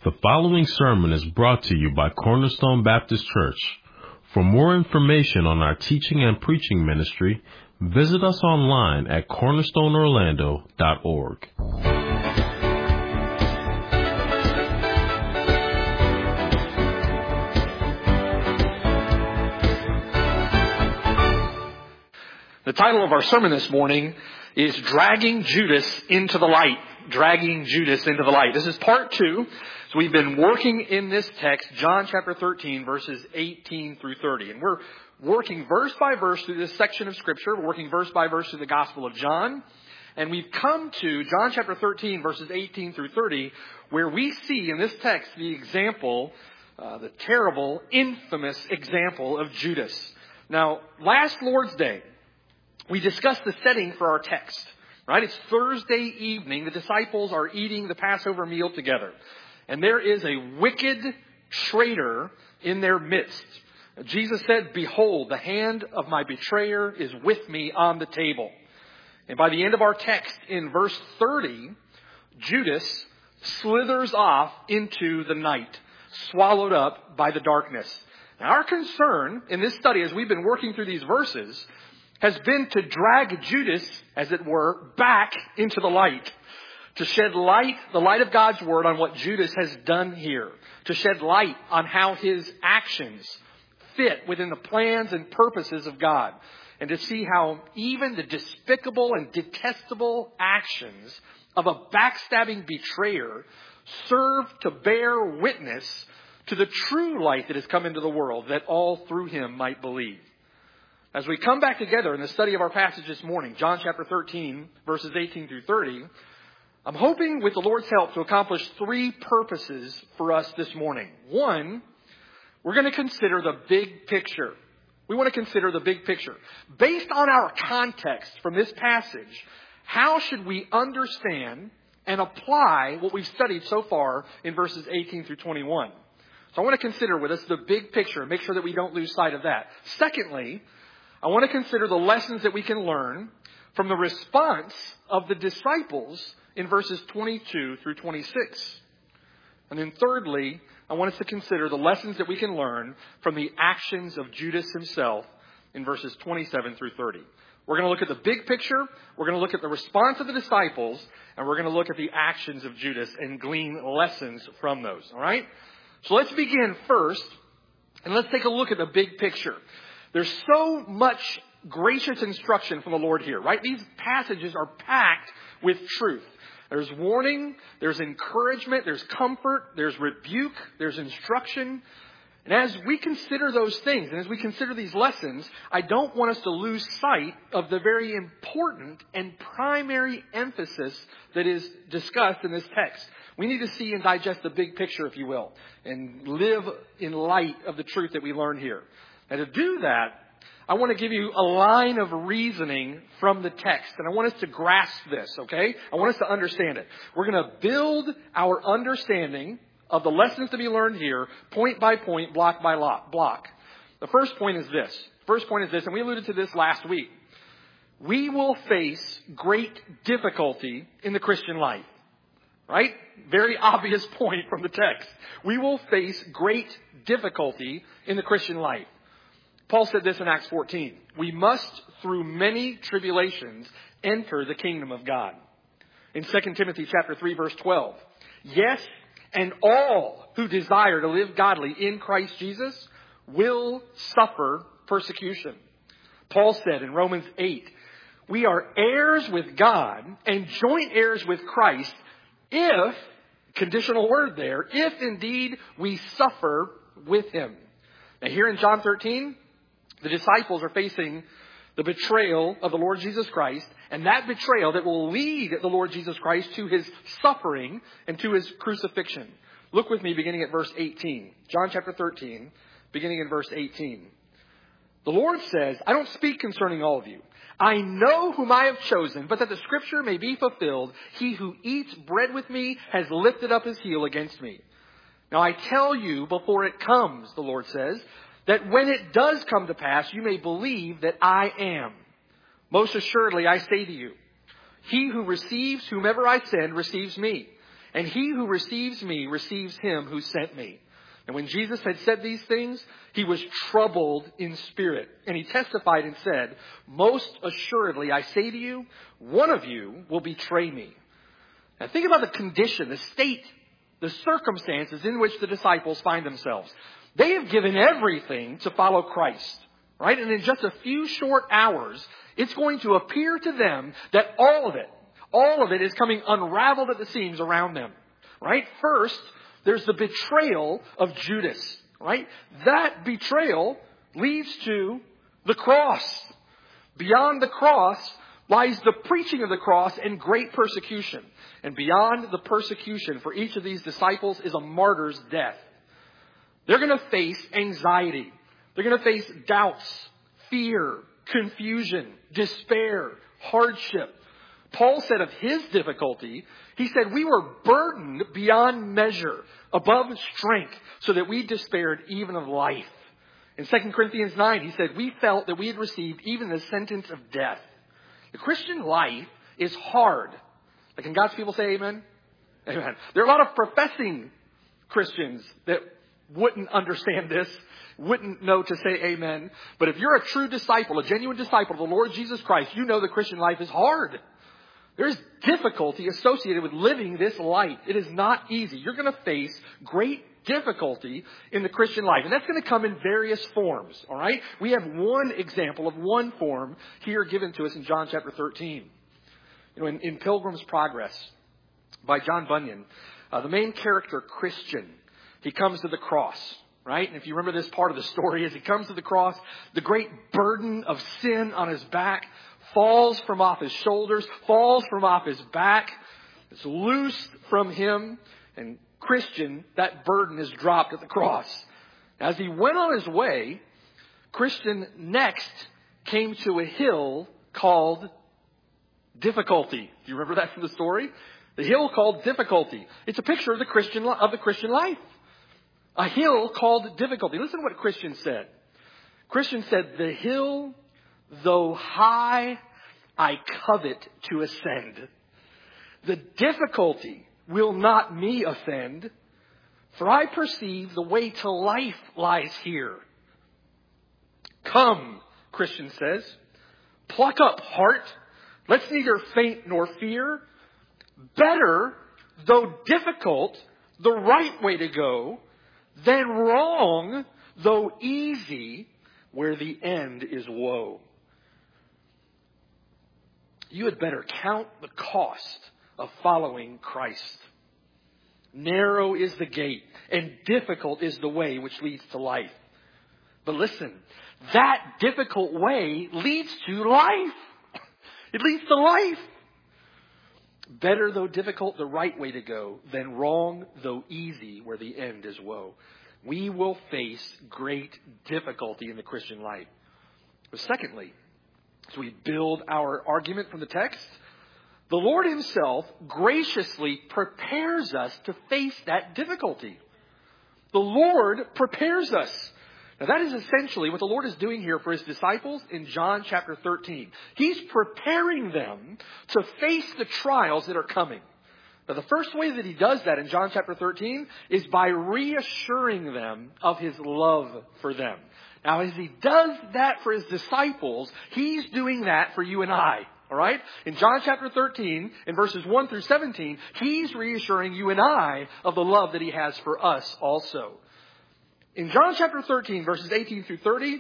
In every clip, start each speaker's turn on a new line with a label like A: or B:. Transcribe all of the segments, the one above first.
A: The following sermon is brought to you by Cornerstone Baptist Church. For more information on our teaching and preaching ministry, visit us online at cornerstoneorlando.org.
B: The title of our sermon this morning is Dragging Judas into the Light. Dragging Judas into the Light. This is part 2. So we've been working in this text, John chapter 13, verses 18 through 30. And we're working verse by verse through this section of Scripture. We're working verse by verse through the Gospel of John. And we've come to John chapter 13, verses 18 through 30, where we see in this text the example, the terrible, infamous example of Judas. Now, last Lord's Day, we discussed the setting for our text, right? It's Thursday evening. The disciples are eating the Passover meal together. And there is a wicked traitor in their midst. Jesus said, "Behold, the hand of my betrayer is with me on the table." And by the end of our text, in verse 30, Judas slithers off into the night, swallowed up by the darkness. Now, our concern in this study, as we've been working through these verses, has been to drag Judas, as it were, back into the light. To shed light, the light of God's Word, on what Judas has done here. To shed light on how his actions fit within the plans and purposes of God. And to see how even the despicable and detestable actions of a backstabbing betrayer serve to bear witness to the true light that has come into the world, that all through him might believe. As we come back together in the study of our passage this morning, John chapter 13, verses 18 through 30, I'm hoping with the Lord's help to accomplish 3 purposes for us this morning. 1, we're going to consider the big picture. We want to consider the big picture. Based on our context from this passage, how should we understand and apply what we've studied so far in verses 18 through 21? So I want to consider with us the big picture and make sure that we don't lose sight of that. Secondly, I want to consider the lessons that we can learn from the response of the disciples in verses 22 through 26. And then thirdly, I want us to consider the lessons that we can learn from the actions of Judas himself in verses 27 through 30. We're going to look at the big picture, we're going to look at the response of the disciples, and we're going to look at the actions of Judas and glean lessons from those. All right? So let's begin first, and let's take a look at the big picture. There's so much gracious instruction from the Lord here, right? These passages are packed with truth. There's warning, there's encouragement, there's comfort, there's rebuke, there's instruction. And as we consider those things, and as we consider these lessons, I don't want us to lose sight of the very important and primary emphasis that is discussed in this text. We need to see and digest the big picture, if you will, and live in light of the truth that we learn here. And to do that, I want to give you a line of reasoning from the text. And I want us to grasp this, okay? I want us to understand it. We're going to build our understanding of the lessons to be learned here, point by point, block by block. The first point is this. And we alluded to this last week. We will face great difficulty in the Christian life. Right? Very obvious point from the text. We will face great difficulty in the Christian life. Paul said this in Acts 14. We must, through many tribulations, enter the kingdom of God. In 2 Timothy chapter 3, verse 12. Yes, and all who desire to live godly in Christ Jesus will suffer persecution. Paul said in Romans 8, we are heirs with God and joint heirs with Christ if, conditional word there, if indeed we suffer with him. Now here in John 13, the disciples are facing the betrayal of the Lord Jesus Christ, and that betrayal that will lead the Lord Jesus Christ to his suffering and to his crucifixion. Look with me beginning at verse 18. John chapter 13, beginning in verse 18. The Lord says, I don't speak concerning all of you. I know whom I have chosen, but that the scripture may be fulfilled, he who eats bread with me has lifted up his heel against me. Now I tell you before it comes, the Lord says, that when it does come to pass, you may believe that I am. Most assuredly, I say to you, he who receives whomever I send receives me. And he who receives me receives him who sent me. And when Jesus had said these things, he was troubled in spirit. And he testified and said, most assuredly, I say to you, one of you will betray me. Now think about the condition, the state, the circumstances in which the disciples find themselves. They have given everything to follow Christ, right? And in just a few short hours, it's going to appear to them that all of it is coming unraveled at the seams around them, right? First, there's the betrayal of Judas, right? That betrayal leads to the cross. Beyond the cross lies the preaching of the cross and great persecution. And beyond the persecution for each of these disciples is a martyr's death. They're going to face anxiety. They're going to face doubts, fear, confusion, despair, hardship. Paul said of his difficulty, he said, we were burdened beyond measure, above strength, so that we despaired even of life. In 2 Corinthians 9, he said, we felt that we had received even the sentence of death. The Christian life is hard. Like, can God's people say amen? Amen. There are a lot of professing Christians that wouldn't understand this, wouldn't know to say amen. But if you're a true disciple, a genuine disciple of the Lord Jesus Christ, you know the Christian life is hard. There's difficulty associated with living this life. It is not easy. You're going to face great difficulty in the Christian life. And that's going to come in various forms, all right? We have one example of one form here given to us in John chapter 13. You know, in Pilgrim's Progress by John Bunyan, the main character, Christian, he comes to the cross, right? And if you remember this part of the story, as he comes to the cross, the great burden of sin on his back falls from off his shoulders, falls from off his back. It's loosed from him. And Christian, that burden is dropped at the cross. As he went on his way, Christian next came to a hill called Difficulty. Do you remember that from the story? The hill called Difficulty. It's a picture of the Christian life. A hill called Difficulty. Listen to what Christian said. Christian said, the hill, though high, I covet to ascend. The difficulty will not me offend, for I perceive the way to life lies here. Come, Christian says, pluck up heart. Let's neither faint nor fear. Better, though difficult, the right way to go, than wrong, though easy, where the end is woe. You had better count the cost of following Christ. Narrow is the gate, and difficult is the way which leads to life. But listen, that difficult way leads to life. It leads to life. Better, though difficult, the right way to go, than wrong, though easy, where the end is woe. We will face great difficulty in the Christian life. But secondly, as we build our argument from the text, the Lord himself graciously prepares us to face that difficulty. The Lord prepares us. Now that is essentially what the Lord is doing here for his disciples in John chapter 13. He's preparing them to face the trials that are coming. Now the first way that he does that in John chapter 13 is by reassuring them of his love for them. Now as he does that for his disciples, he's doing that for you and I. All right? In John chapter 13, in verses 1 through 17, he's reassuring you and I of the love that he has for us also. In John chapter 13, verses 18 through 30,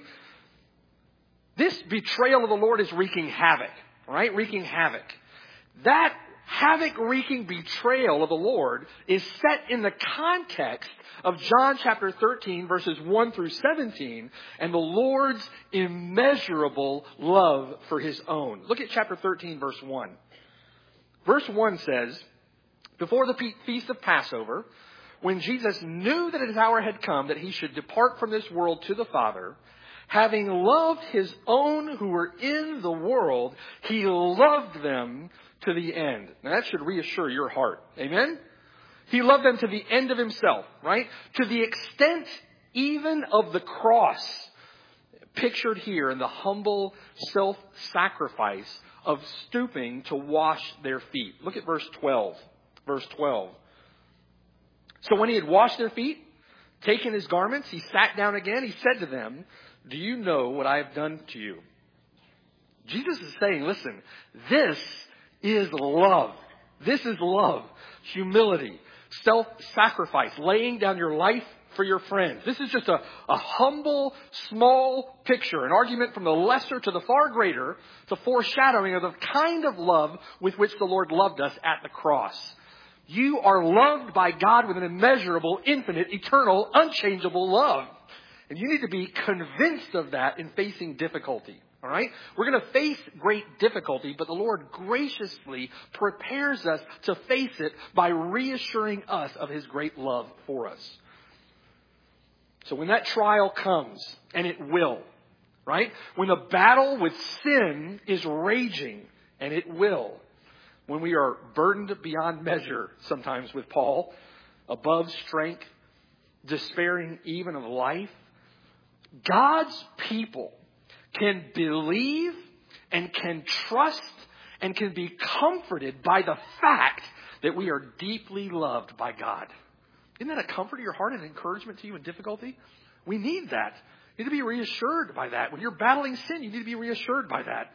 B: this betrayal of the Lord is wreaking havoc. All right? Wreaking havoc. That havoc-wreaking betrayal of the Lord is set in the context of John chapter 13, verses 1 through 17, and the Lord's immeasurable love for his own. Look at chapter 13, verse 1. Verse 1 says, before the feast of Passover, when Jesus knew that his hour had come that he should depart from this world to the Father, having loved his own who were in the world, he loved them to the end. Now that should reassure your heart. Amen? He loved them to the end of himself, right? To the extent even of the cross, pictured here in the humble self-sacrifice of stooping to wash their feet. Look at verse 12. Verse 12. So when he had washed their feet, taken his garments, he sat down again. He said to them, do you know what I have done to you? Jesus is saying, listen, this is love. This is love, humility, self-sacrifice, laying down your life for your friends. This is just a humble, small picture, an argument from the lesser to the far greater. It's a foreshadowing of the kind of love with which the Lord loved us at the cross. You are loved by God with an immeasurable, infinite, eternal, unchangeable love. And you need to be convinced of that in facing difficulty. All right? We're going to face great difficulty, but the Lord graciously prepares us to face it by reassuring us of His great love for us. So when that trial comes, and it will, right? When the battle with sin is raging, and it will, when we are burdened beyond measure, sometimes with Paul, above strength, despairing even of life, God's people can believe and can trust and can be comforted by the fact that we are deeply loved by God. Isn't that a comfort to your heart and encouragement to you in difficulty? We need that. You need to be reassured by that. When you're battling sin, you need to be reassured by that.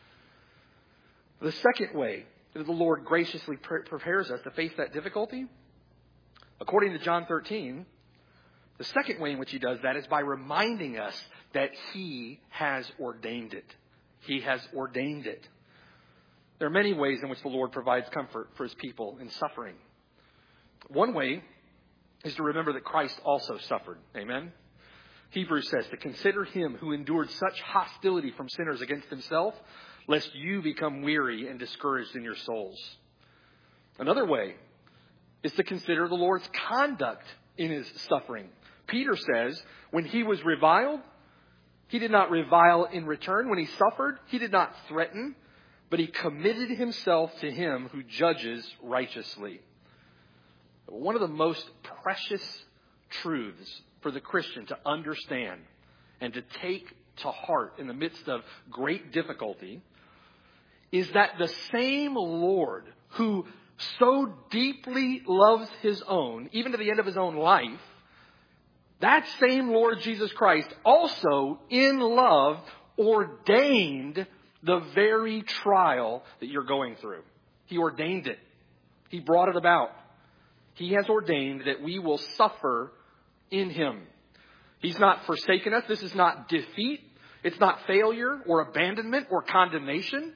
B: The second way that the Lord graciously prepares us to face that difficulty, according to John 13, the second way in which He does that is by reminding us that He has ordained it. He has ordained it. There are many ways in which the Lord provides comfort for His people in suffering. One way is to remember that Christ also suffered. Amen? Hebrews says to consider Him who endured such hostility from sinners against Himself, lest you become weary and discouraged in your souls. Another way is to consider the Lord's conduct in His suffering. Peter says, when He was reviled, He did not revile in return. When He suffered, He did not threaten, but He committed Himself to Him who judges righteously. One of the most precious truths for the Christian to understand and to take to heart in the midst of great difficulty is that the same Lord who so deeply loves His own, even to the end of His own life, that same Lord Jesus Christ also in love ordained the very trial that you're going through. He ordained it. He brought it about. He has ordained that we will suffer in Him. He's not forsaken us. This is not defeat. It's not failure or abandonment or condemnation.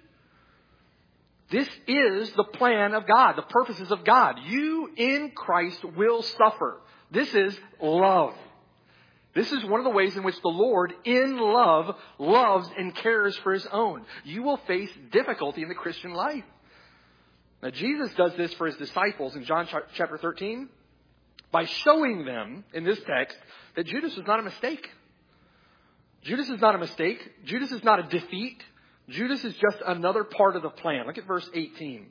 B: This is the plan of God, the purposes of God. You in Christ will suffer. This is love. This is one of the ways in which the Lord, in love, loves and cares for His own. You will face difficulty in the Christian life. Now, Jesus does this for His disciples in John chapter 13 by showing them in this text that Judas was not a mistake. Judas is not a mistake. Judas is not a defeat. Judas is just another part of the plan. Look at verse 18.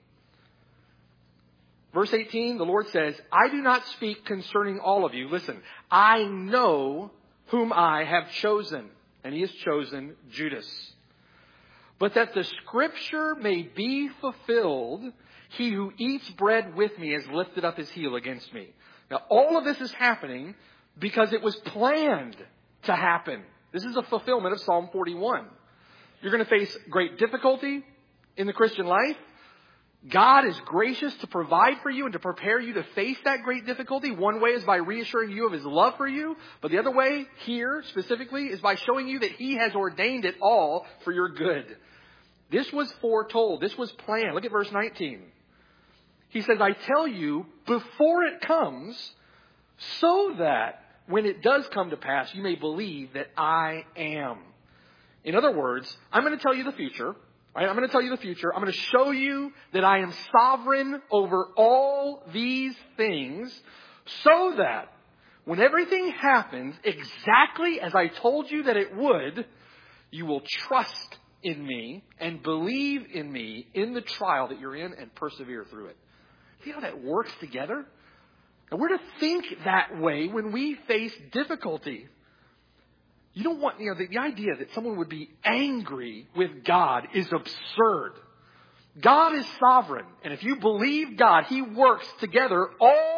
B: Verse 18, the Lord says, I do not speak concerning all of you. Listen, I know whom I have chosen. And He has chosen Judas. But that the scripture may be fulfilled, he who eats bread with me has lifted up his heel against me. Now, all of this is happening because it was planned to happen. This is a fulfillment of Psalm 41. You're going to face great difficulty in the Christian life. God is gracious to provide for you and to prepare you to face that great difficulty. One way is by reassuring you of His love for you. But the other way here specifically is by showing you that He has ordained it all for your good. This was foretold. This was planned. Look at verse 19. He says, I tell you before it comes, so that when it does come to pass, you may believe that I am. In other words, I'm going to tell you the future. Right? I'm going to tell you the future. I'm going to show you that I am sovereign over all these things so that when everything happens exactly as I told you that it would, you will trust in me and believe in me in the trial that you're in and persevere through it. See how that works together? And we're to think that way when we face difficulty. You don't want, the idea that someone would be angry with God is absurd. God is sovereign. And if you believe God, He works together all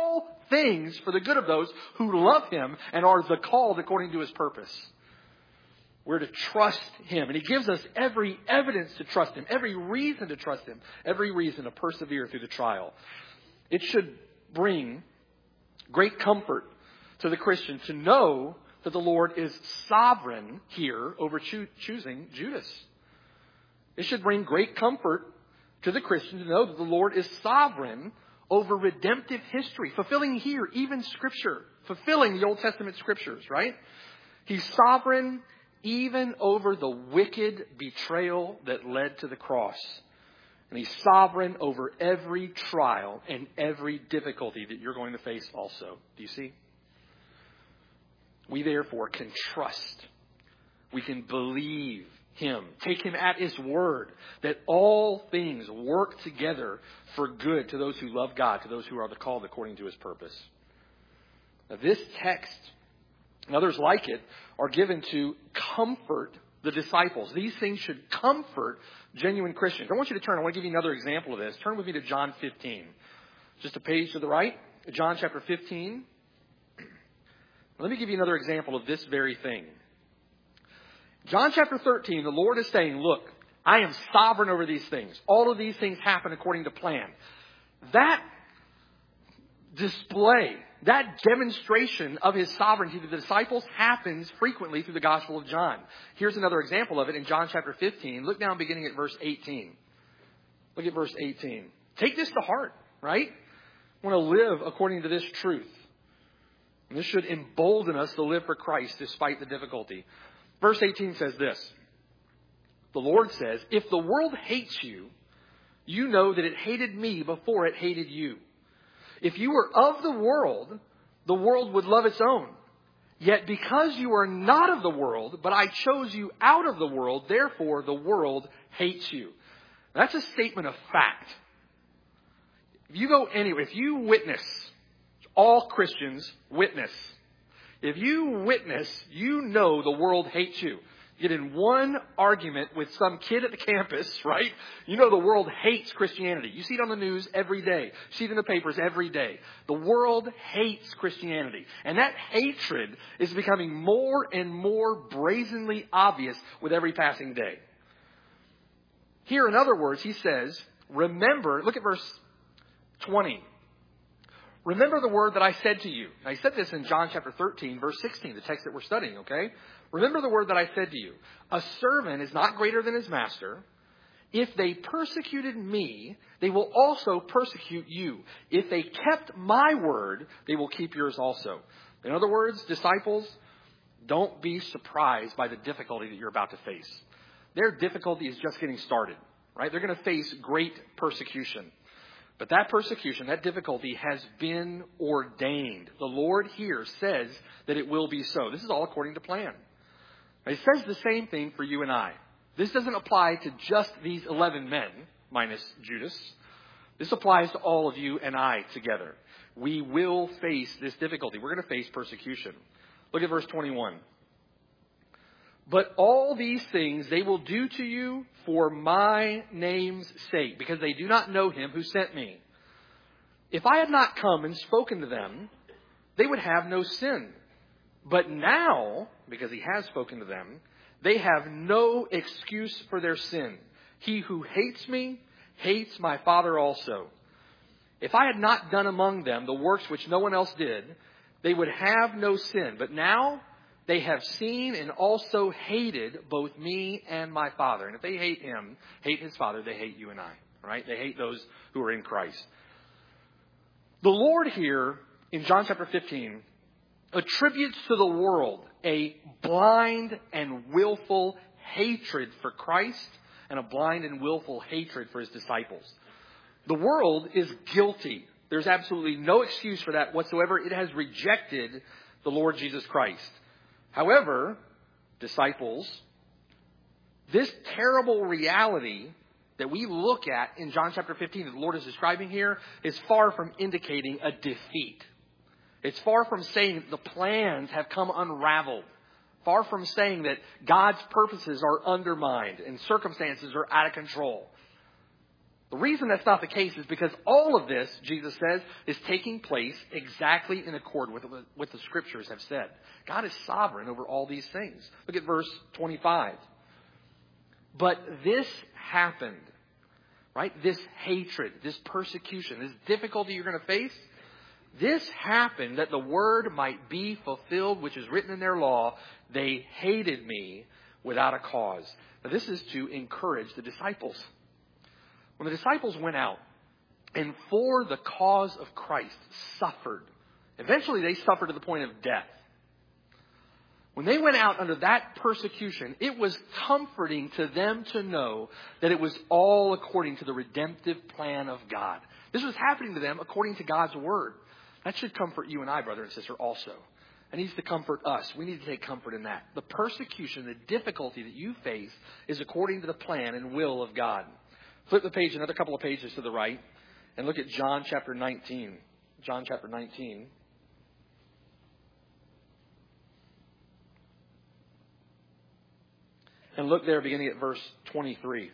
B: things for the good of those who love him and are the called according to his purpose. We're to trust him. And he gives us every evidence to trust him, every reason to trust him, every reason to persevere through the trial. It should bring great comfort to the Christian to know that the Lord is sovereign here over choosing Judas. It should bring great comfort to the Christian to know that the Lord is sovereign over redemptive history, fulfilling here even Scripture, fulfilling the Old Testament Scriptures, right? He's sovereign even over the wicked betrayal that led to the cross. And he's sovereign over every trial and every difficulty that you're going to face also. Do you see? We therefore can trust. We can believe him. Take him at his word that all things work together for good to those who love God, to those who are the called according to his purpose. Now, this text and others like it are given to comfort the disciples. These things should comfort genuine Christians. I want you to turn. I want to give you another example of this. Turn with me to John 15. Just a page to the right. John chapter 15. Let me give you another example of this very thing. John chapter 13, the Lord is saying, look, I am sovereign over these things. All of these things happen according to plan. That display, that demonstration of his sovereignty to the disciples happens frequently through the Gospel of John. Here's another example of it in John chapter 15. Look down beginning at verse 18. Look at verse 18. Take this to heart, right? I want to live according to this truth. And this should embolden us to live for Christ despite the difficulty. Verse 18 says this. The Lord says, if the world hates you, you know that it hated me before it hated you. If you were of the world would love its own. Yet because you are not of the world, but I chose you out of the world, therefore the world hates you. That's a statement of fact. If you go anywhere, if you witness, all Christians witness. If you witness, you know the world hates you. Get in one argument with some kid at the campus, right? You know the world hates Christianity. You see it on the news every day. You see it in the papers every day. The world hates Christianity. And that hatred is becoming more and more brazenly obvious with every passing day. Here, in other words, he says, remember, look at verse 20. Remember the word that I said to you. Now, he said this in John chapter 13, verse 16, the text that we're studying, okay? Remember the word that I said to you. A servant is not greater than his master. If they persecuted me, they will also persecute you. If they kept my word, they will keep yours also. In other words, disciples, don't be surprised by the difficulty that you're about to face. Their difficulty is just getting started, right? They're going to face great persecution. But that persecution, that difficulty has been ordained. The Lord here says that it will be so. This is all according to plan. It says the same thing for you and I. This doesn't apply to just these 11 men, minus Judas. This applies to all of you and I together. We will face this difficulty. We're going to face persecution. Look at verse 21. But all these things they will do to you for my name's sake, because they do not know him who sent me. If I had not come and spoken to them, they would have no sin. But now, because he has spoken to them, they have no excuse for their sin. He who hates me hates my Father also. If I had not done among them the works which no one else did, they would have no sin. But now they have seen and also hated both me and my Father. And if they hate him, hate his Father, they hate you and I, right? They hate those who are in Christ. The Lord here in John chapter 15 attributes to the world a blind and willful hatred for Christ and a blind and willful hatred for his disciples. The world is guilty. There's absolutely no excuse for that whatsoever. It has rejected the Lord Jesus Christ. However, disciples, this terrible reality that we look at in John chapter 15 that the Lord is describing here is far from indicating a defeat. It's far from saying that the plans have come unraveled. Far from saying that God's purposes are undermined and circumstances are out of control. The reason that's not the case is because all of this, Jesus says, is taking place exactly in accord with what the Scriptures have said. God is sovereign over all these things. Look at verse 25. But this happened, right? This hatred, this persecution, this difficulty you're going to face, this happened that the word might be fulfilled, which is written in their law. They hated me without a cause. Now, this is to encourage the disciples. When the disciples went out and for the cause of Christ suffered, eventually they suffered to the point of death. When they went out under that persecution, it was comforting to them to know that it was all according to the redemptive plan of God. This was happening to them according to God's word. That should comfort you and I, brother and sister, also. It needs to comfort us. We need to take comfort in that. The persecution, the difficulty that you face is according to the plan and will of God. Flip the page another couple of pages to the right and look at John chapter 19. John chapter 19. And look there beginning at verse 23.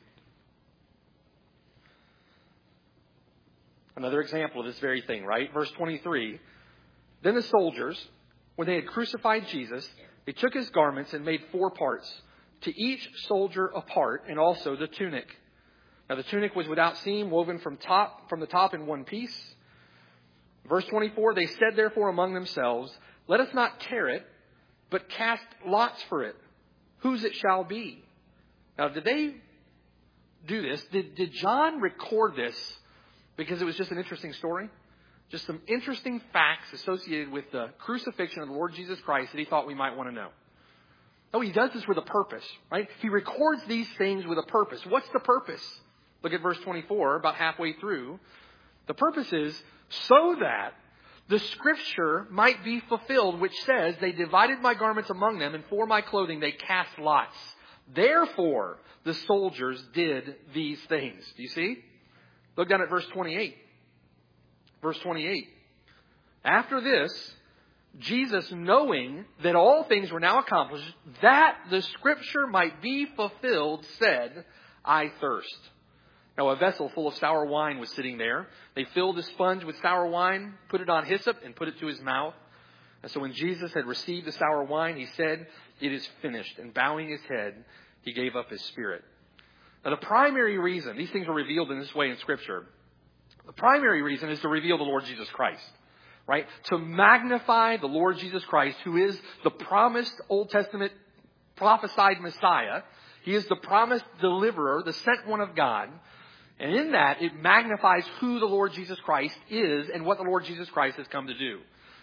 B: Another example of this very thing, right? Verse 23. Then the soldiers, when they had crucified Jesus, they took his garments and made 4 parts, to each soldier a part, and also the tunic. Now the tunic was without seam, woven from the top in one piece. Verse 24, they said therefore among themselves, let us not tear it, but cast lots for it, whose it shall be. Now did they do this? Did John record this because it was just an interesting story? Just some interesting facts associated with the crucifixion of the Lord Jesus Christ that he thought we might want to know. No, he does this with a purpose, right? He records these things with a purpose. What's the purpose? Look at verse 24, about halfway through. The purpose is so that the scripture might be fulfilled, which says, they divided my garments among them, and for my clothing they cast lots. Therefore, the soldiers did these things. Do you see? Look down at verse 28. Verse 28. After this, Jesus, knowing that all things were now accomplished, that the scripture might be fulfilled, said, I thirst. Now a vessel full of sour wine was sitting there. They filled a sponge with sour wine, put it on hyssop, and put it to his mouth. And so when Jesus had received the sour wine, he said, it is finished. And bowing his head, he gave up his spirit. Now the primary reason, these things are revealed in this way in Scripture. The primary reason is to reveal the Lord Jesus Christ. Right? To magnify the Lord Jesus Christ, who is the promised Old Testament prophesied Messiah. He is the promised deliverer, the sent one of God. And in that, it magnifies who the Lord Jesus Christ is and what the Lord Jesus Christ has come to do.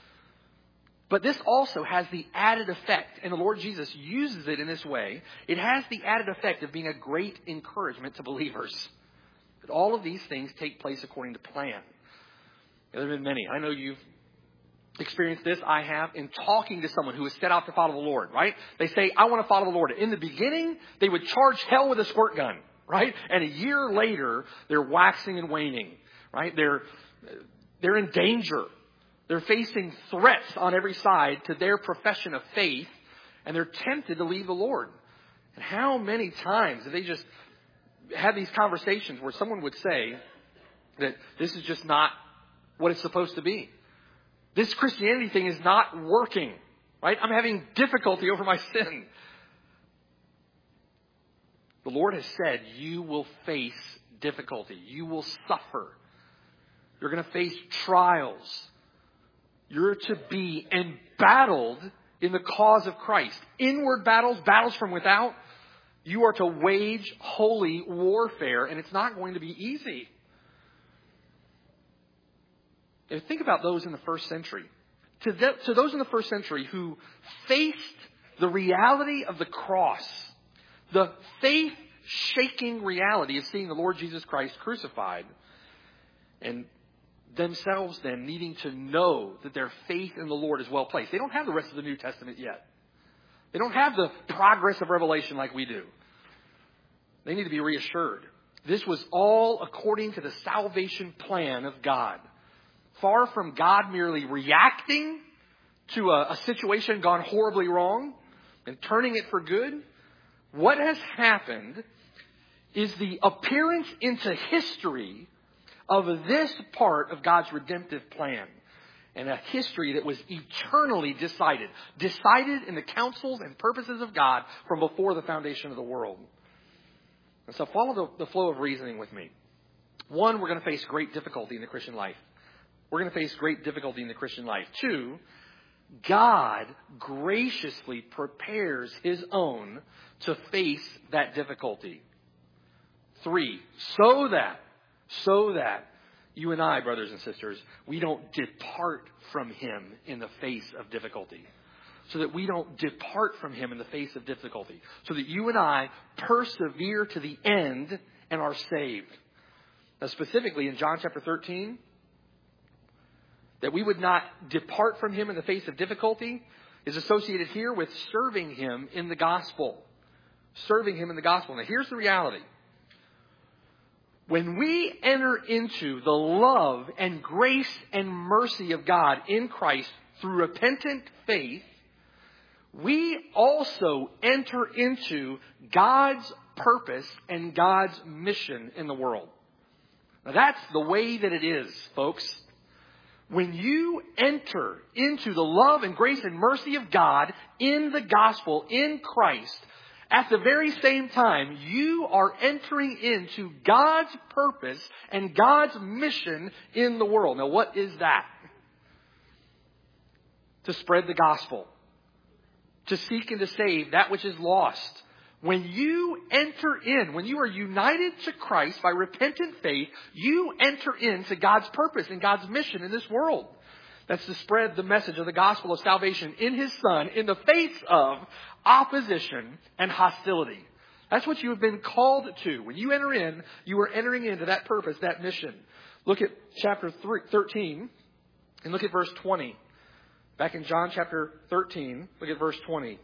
B: But this also has the added effect, and the Lord Jesus uses it in this way, it has the added effect of being a great encouragement to believers. That all of these things take place according to plan. There have been many. I know you've experienced this. I have in talking to someone who has set out to follow the Lord, right? They say, I want to follow the Lord. In the beginning, they would charge hell with a squirt gun. Right? And a year later, they're waxing and waning. Right? They're in danger. They're facing threats on every side to their profession of faith. And they're tempted to leave the Lord. And how many times have they just had these conversations where someone would say that this is just not what it's supposed to be. This Christianity thing is not working. Right? I'm having difficulty over my sin. The Lord has said you will face difficulty. You will suffer. You're going to face trials. You're to be embattled in the cause of Christ. Inward battles, battles from without. You are to wage holy warfare, and it's not going to be easy. And think about those in the first century. To those in the first century who faced the reality of the cross, the faith-shaking reality of seeing the Lord Jesus Christ crucified, and themselves then needing to know that their faith in the Lord is well placed. They don't have the rest of the New Testament yet. They don't have the progress of Revelation like we do. They need to be reassured. This was all according to the salvation plan of God. Far from God merely reacting to a situation gone horribly wrong and turning it for good. What has happened is the appearance into history of this part of God's redemptive plan. And a history that was eternally decided in the counsels and purposes of God from before the foundation of the world. And so follow the flow of reasoning with me. One, we're going to face great difficulty in the Christian life. We're going to face great difficulty in the Christian life. Two, God graciously prepares His own to face that difficulty. Three, so that you and I, brothers and sisters, we don't depart from Him in the face of difficulty. So that we don't depart from Him in the face of difficulty. So that you and I persevere to the end and are saved. Now, specifically in John chapter 13, that we would not depart from Him in the face of difficulty is associated here with serving Him in the gospel. Serving Him in the gospel. Now, here's the reality. When we enter into the love and grace and mercy of God in Christ through repentant faith, we also enter into God's purpose and God's mission in the world. Now, that's the way that it is, folks. When you enter into the love and grace and mercy of God in the gospel, in Christ, at the very same time, you are entering into God's purpose and God's mission in the world. Now, what is that? To spread the gospel. To seek and to save that which is lost. When you enter in, when you are united to Christ by repentant faith, you enter into God's purpose and God's mission in this world. That's to spread the message of the gospel of salvation in His Son in the face of opposition and hostility. That's what you have been called to. When you enter in, you are entering into that purpose, that mission. Look at chapter 13 and look at verse 20. Back in John chapter 13, look at verse 20.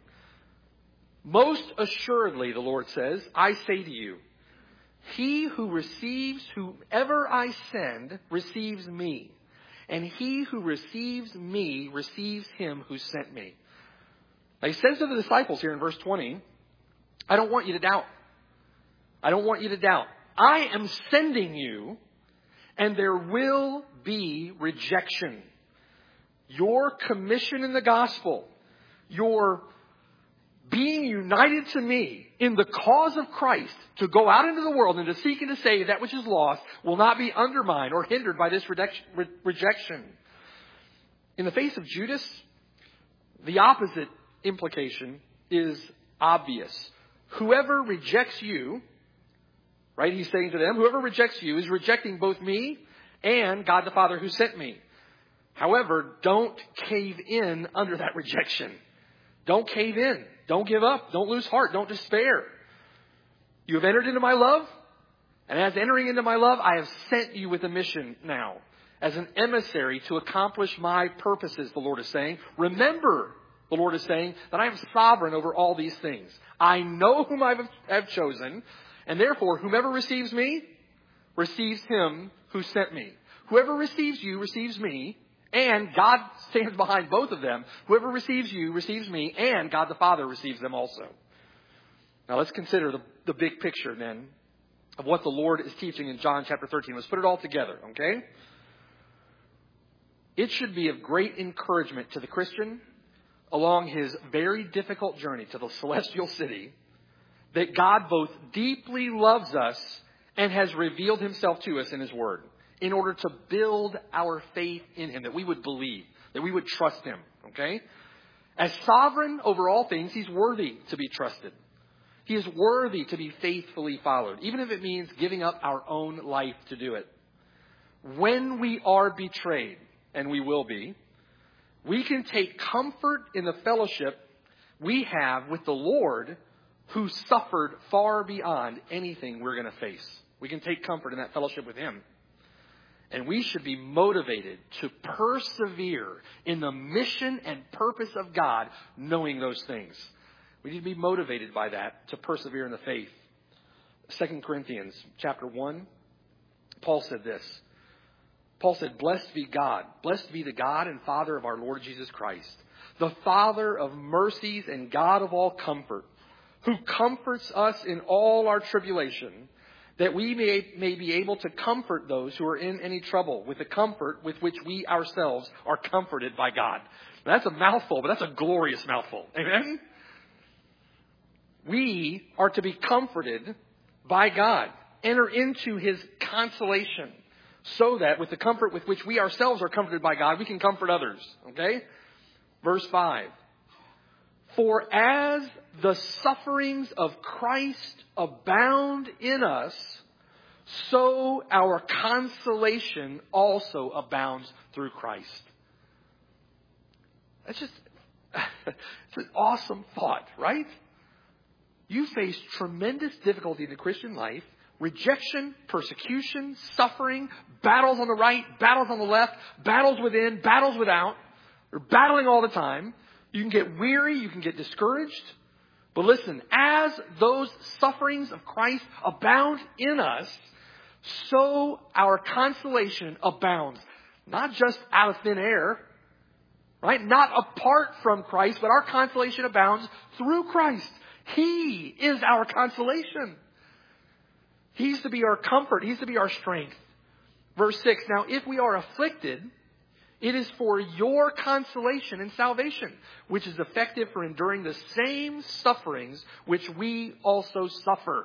B: Most assuredly, the Lord says, I say to you, he who receives whoever I send receives me. And he who receives me receives Him who sent me. Now He says to the disciples here in verse 20, I don't want you to doubt. I don't want you to doubt. I am sending you, and there will be rejection. Your commission in the gospel, your being united to me in the cause of Christ to go out into the world and to seek and to save that which is lost will not be undermined or hindered by this rejection. In the face of Judas, the opposite implication is obvious. Whoever rejects you, right, He's saying to them, whoever rejects you is rejecting both me and God the Father who sent me. However, don't cave in under that rejection. Don't cave in. Don't give up. Don't lose heart. Don't despair. You have entered into my love. And as entering into my love, I have sent you with a mission now. As an emissary to accomplish my purposes, the Lord is saying. Remember, the Lord is saying, that I am sovereign over all these things. I know whom I have chosen. And therefore, whomever receives me, receives Him who sent me. Whoever receives you, receives me. And God stands behind both of them. Whoever receives you receives me, and God the Father receives them also. Now let's consider the big picture then of what the Lord is teaching in John chapter 13. Let's put it all together, okay? It should be of great encouragement to the Christian along his very difficult journey to the celestial city that God both deeply loves us and has revealed Himself to us in His Word, in order to build our faith in Him, that we would believe, that we would trust Him, okay? As sovereign over all things, He's worthy to be trusted. He is worthy to be faithfully followed, even if it means giving up our own life to do it. When we are betrayed, and we will be, we can take comfort in the fellowship we have with the Lord who suffered far beyond anything we're going to face. We can take comfort in that fellowship with Him. And we should be motivated to persevere in the mission and purpose of God, knowing those things. We need to be motivated by that to persevere in the faith. 2 Corinthians chapter 1, Paul said this. Paul said, blessed be God. Blessed be the God and Father of our Lord Jesus Christ, the Father of mercies and God of all comfort, who comforts us in all our tribulation, that we may be able to comfort those who are in any trouble with the comfort with which we ourselves are comforted by God. Now, that's a mouthful, but that's a glorious mouthful. Amen? We are to be comforted by God. Enter into His consolation so that with the comfort with which we ourselves are comforted by God, we can comfort others. Okay? Verse 5. For as the sufferings of Christ abound in us, so our consolation also abounds through Christ. That's just, it's an awesome thought, right? You face tremendous difficulty in the Christian life. Rejection, persecution, suffering, battles on the right, battles on the left, battles within, battles without. You're battling all the time. You can get weary, you can get discouraged. But listen, as those sufferings of Christ abound in us, so our consolation abounds. Not just out of thin air, right? Not apart from Christ, but our consolation abounds through Christ. He is our consolation. He's to be our comfort. He's to be our strength. Verse 6, now if we are afflicted, it is for your consolation and salvation, which is effective for enduring the same sufferings which we also suffer.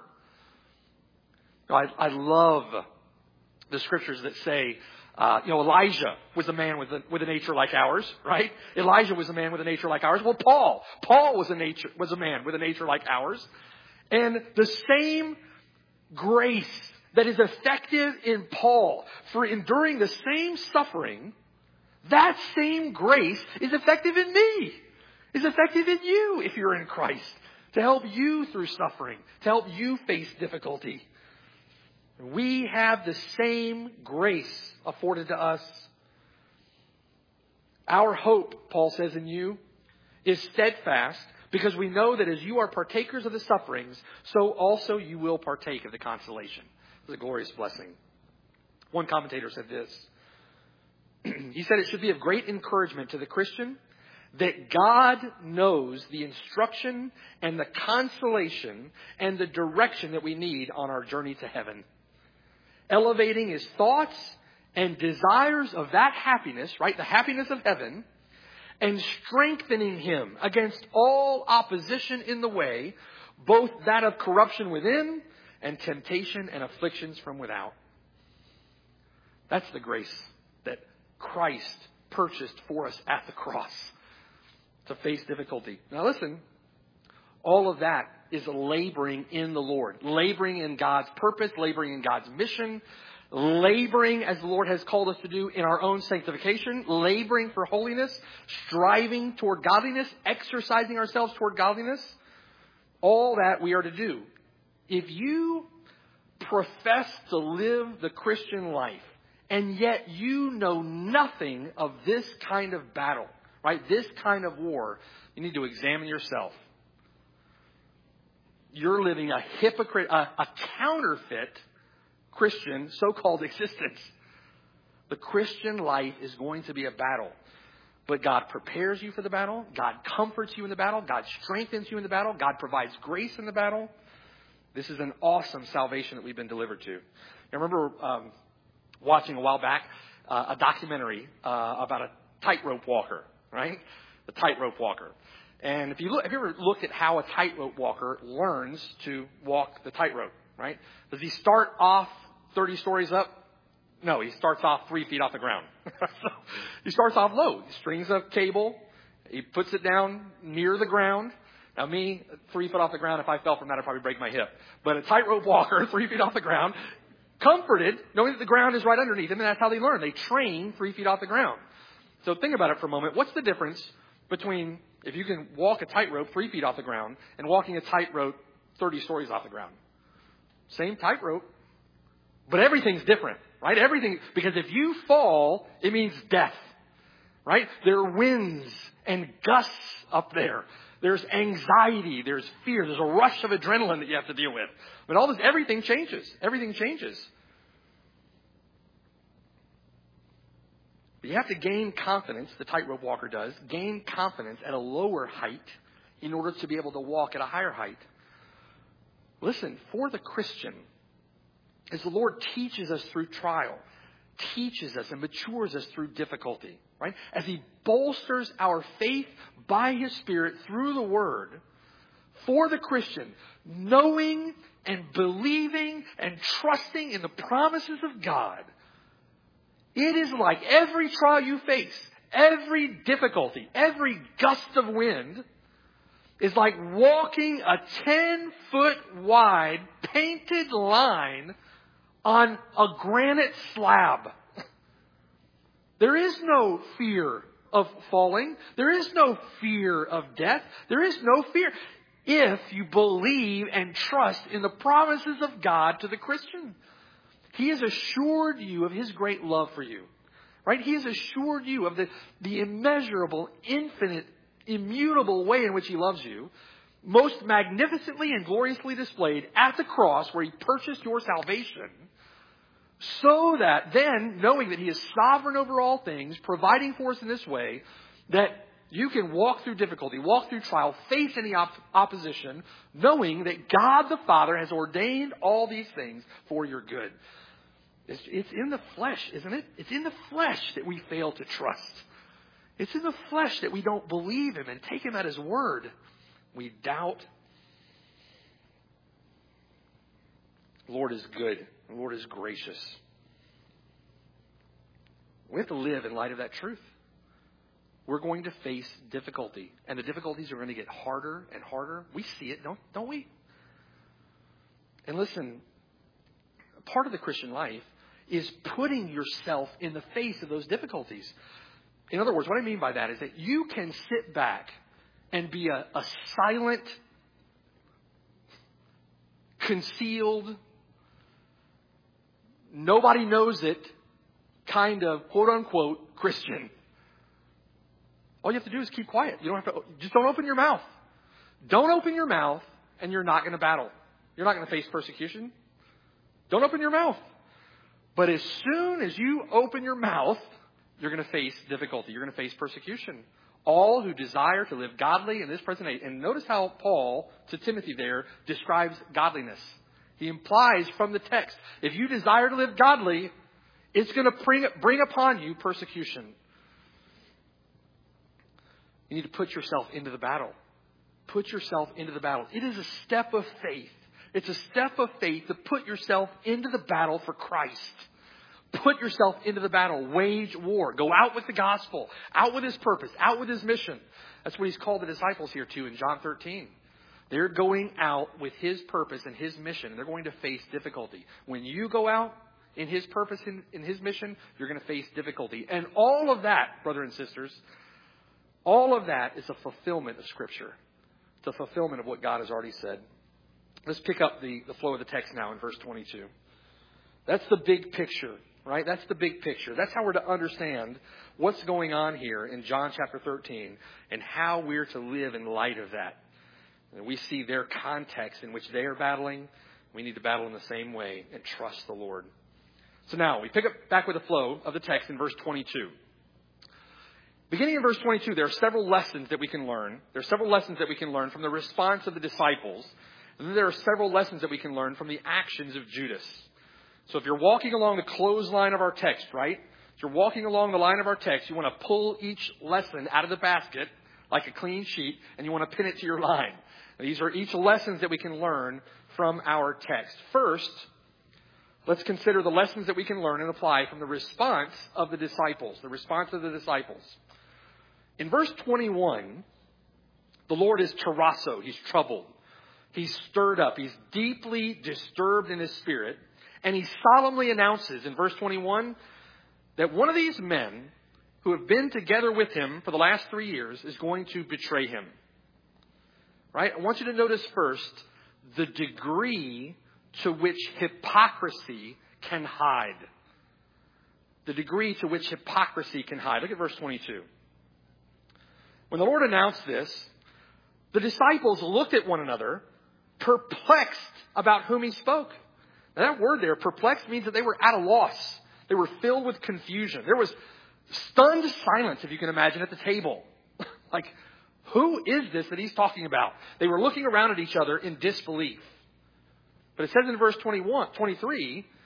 B: I love the scriptures that say, Elijah was a man with a nature like ours, right? Elijah was a man with a nature like ours. Well, Paul was a man with a nature like ours. And the same grace that is effective in Paul for enduring the same suffering, that same grace is effective in me, is effective in you if you're in Christ, to help you through suffering, to help you face difficulty. We have the same grace afforded to us. Our hope, Paul says in you, is steadfast because we know that as you are partakers of the sufferings, so also you will partake of the consolation. It's a glorious blessing. One commentator said this. He said it should be of great encouragement to the Christian that God knows the instruction and the consolation and the direction that we need on our journey to heaven. Elevating his thoughts and desires of that happiness, right? The happiness of heaven, and strengthening him against all opposition in the way, both that of corruption within and temptation and afflictions from without. That's the grace that Christ purchased for us at the cross to face difficulty. Now listen, all of that is laboring in the Lord, laboring in God's purpose, laboring in God's mission, laboring as the Lord has called us to do in our own sanctification, laboring for holiness, striving toward godliness, exercising ourselves toward godliness. All that we are to do. If you profess to live the Christian life, and yet you know nothing of this kind of battle, right? This kind of war, you need to examine yourself. You're living a hypocrite, a counterfeit Christian so-called existence. The Christian life is going to be a battle. But God prepares you for the battle. God comforts you in the battle. God strengthens you in the battle. God provides grace in the battle. This is an awesome salvation that we've been delivered to. I remember watching a while back a documentary about a tightrope walker, right? The tightrope walker. And have you ever looked at how a tightrope walker learns to walk the tightrope, right? Does he start off 30 stories up? No, he starts off 3 feet off the ground. So he starts off low. He strings a cable. He puts it down near the ground. Now me, 3 foot off the ground, if I fell from that, I'd probably break my hip. But a tightrope walker, 3 feet off the ground, comforted, knowing that the ground is right underneath him, and that's how they learn. They train 3 feet off the ground. So think about it for a moment. What's the difference between if you can walk a tightrope 3 feet off the ground and walking a tightrope 30 stories off the ground? Same tightrope, but everything's different, right? Everything, because if you fall, it means death, right? There are winds and gusts up there. There's anxiety, there's fear, there's a rush of adrenaline that you have to deal with. But all this, everything changes. Everything changes. But you have to gain confidence, the tightrope walker does, gain confidence at a lower height in order to be able to walk at a higher height. Listen, for the Christian, is the Lord teaches us through trial, teaches us and matures us through difficulty, right? As He bolsters our faith by His Spirit through the Word for the Christian, knowing and believing and trusting in the promises of God. It is like every trial you face, every difficulty, every gust of wind is like walking a 10-foot wide painted line on a granite slab. There is no fear of falling. There is no fear of death. There is no fear if you believe and trust in the promises of God to the Christian. He has assured you of His great love for you. Right? He has assured you of the immeasurable, infinite, immutable way in which He loves you, most magnificently and gloriously displayed at the cross where He purchased your salvation, so that then, knowing that He is sovereign over all things, providing for us in this way, that you can walk through difficulty, walk through trial, face any opposition, knowing that God the Father has ordained all these things for your good. It's in the flesh, isn't it? It's in the flesh that we fail to trust. It's in the flesh that we don't believe Him and take Him at His word. We doubt. The Lord is good. The Lord is gracious. We have to live in light of that truth. We're going to face difficulty. And the difficulties are going to get harder and harder. We see it, don't we? And listen, part of the Christian life is putting yourself in the face of those difficulties. In other words, what I mean by that is that you can sit back and be a silent, concealed, nobody knows it kind of quote unquote Christian. All you have to do is keep quiet. You don't have to, just don't open your mouth. Don't open your mouth and you're not going to battle. You're not going to face persecution. Don't open your mouth. But as soon as you open your mouth, you're going to face difficulty. You're going to face persecution. All who desire to live godly in this present age. And notice how Paul, to Timothy there, describes godliness. He implies from the text, if you desire to live godly, it's going to bring upon you persecution. You need to put yourself into the battle. Put yourself into the battle. It is a step of faith. It's a step of faith to put yourself into the battle for Christ. Put yourself into the battle. Wage war. Go out with the gospel. Out with His purpose. Out with His mission. That's what He's called the disciples here to in John 13. They're going out with His purpose and His mission. And they're going to face difficulty. When you go out in His purpose and in His mission, you're going to face difficulty. And all of that, brothers and sisters, all of that is a fulfillment of Scripture. It's a fulfillment of what God has already said. Let's pick up the flow of the text now in verse 22. That's the big picture, right? That's the big picture. That's how we're to understand what's going on here in John chapter 13 and how we're to live in light of that. And we see their context in which they are battling. We need to battle in the same way and trust the Lord. So now we pick up back with the flow of the text in verse 22. Beginning in verse 22, there are several lessons that we can learn. There are several lessons that we can learn from the response of the disciples. And then there are several lessons that we can learn from the actions of Judas. So if you're walking along the clothesline of our text, right? If you're walking along the line of our text, you want to pull each lesson out of the basket like a clean sheet, and you want to pin it to your line. And these are each lessons that we can learn from our text. First, let's consider the lessons that we can learn and apply from the response of the disciples. The response of the disciples. In verse 21, the Lord is terrasso. He's troubled. He's stirred up. He's deeply disturbed in his spirit. And he solemnly announces in verse 21 that one of these men who have been together with him for the last 3 years is going to betray him. Right? I want you to notice first the degree to which hypocrisy can hide. The degree to which hypocrisy can hide. Look at verse 22. When the Lord announced this, the disciples looked at one another, perplexed about whom he spoke. Now that word there, perplexed, means that they were at a loss. They were filled with confusion. There was stunned silence, if you can imagine, at the table. Like, who is this that he's talking about? They were looking around at each other in disbelief. But it says in verse 23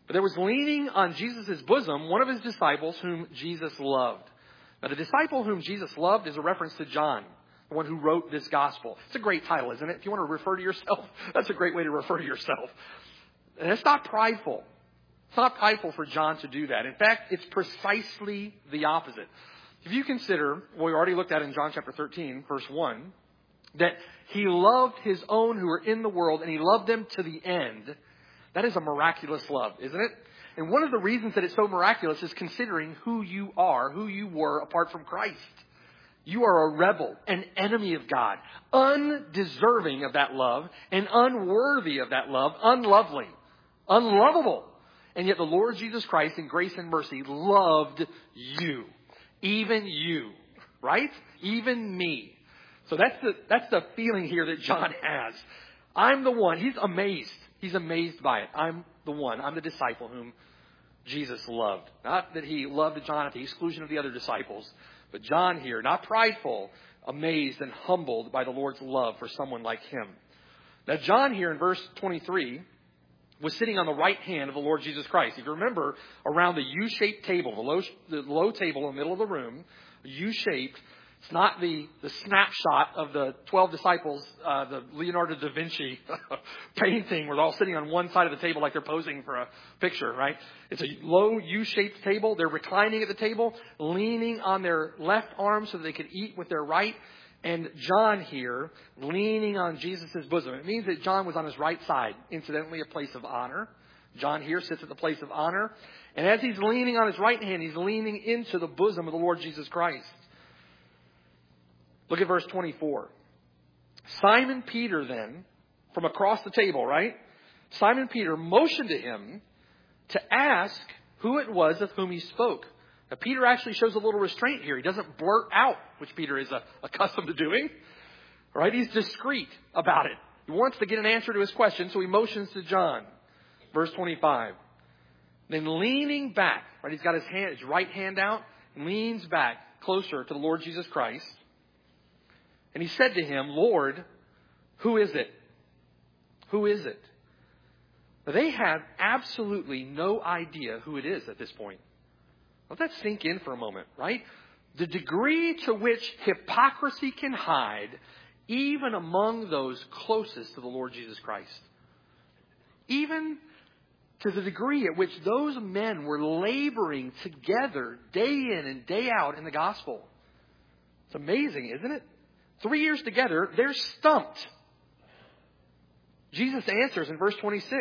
B: But there was leaning on Jesus' bosom one of his disciples whom Jesus loved. Now, the disciple whom Jesus loved is a reference to John, the one who wrote this gospel. It's a great title, isn't it? If you want to refer to yourself, that's a great way to refer to yourself. And it's not prideful. It's not prideful for John to do that. In fact, it's precisely the opposite. If you consider what we already looked at in John chapter 13, verse 1, that he loved his own who were in the world and he loved them to the end, that is a miraculous love, isn't it? And one of the reasons that it's so miraculous is considering who you are, who you were apart from Christ. You are a rebel, an enemy of God, undeserving of that love and unworthy of that love, unlovely, unlovable. And yet the Lord Jesus Christ in grace and mercy loved you, even you, right? Even me. So that's the feeling here that John has. I'm the one. He's amazed. He's amazed by it. I'm the one. I'm the disciple whom Jesus loved. Not that he loved John at the exclusion of the other disciples, but John here, not prideful, amazed and humbled by the Lord's love for someone like him. Now, John here in verse 23 was sitting on the right hand of the Lord Jesus Christ. If you remember, around the U-shaped table, the low table in the middle of the room, U-shaped. It's not the snapshot of the 12 disciples, the Leonardo da Vinci painting where they're all sitting on one side of the table like they're posing for a picture, right? It's a low U-shaped table. They're reclining at the table, leaning on their left arm so that they could eat with their right. And John here, leaning on Jesus' bosom. It means that John was on his right side, incidentally, a place of honor. John here sits at the place of honor. And as he's leaning on his right hand, he's leaning into the bosom of the Lord Jesus Christ. Look at verse 24. Simon Peter then, from across the table, right? Simon Peter motioned to him to ask who it was of whom he spoke. Now, Peter actually shows a little restraint here. He doesn't blurt out, which Peter is accustomed to doing. Right? He's discreet about it. He wants to get an answer to his question, so he motions to John. Verse 25. Then leaning back, right? He's got his right hand out, leans back closer to the Lord Jesus Christ. And he said to him, Lord, who is it? Who is it? Now, they have absolutely no idea who it is at this point. Let that sink in for a moment, right? The degree to which hypocrisy can hide even among those closest to the Lord Jesus Christ. Even to the degree at which those men were laboring together day in and day out in the gospel. It's amazing, isn't it? 3 years together, they're stumped. Jesus answers in verse 26.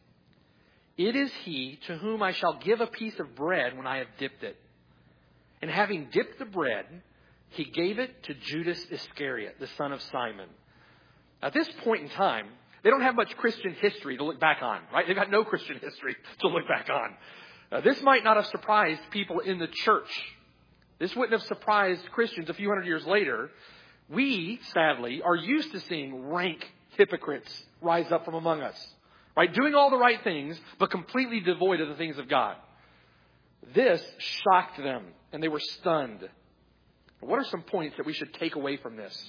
B: It is he to whom I shall give a piece of bread when I have dipped it. And having dipped the bread, he gave it to Judas Iscariot, the son of Simon. At this point in time, they don't have much Christian history to look back on, right? They've got no Christian history to look back on. This might not have surprised people in the church. This wouldn't have surprised Christians a few hundred years later. We, sadly, are used to seeing rank hypocrites rise up from among us, right? Doing all the right things, but completely devoid of the things of God. This shocked them, and they were stunned. What are some points that we should take away from this?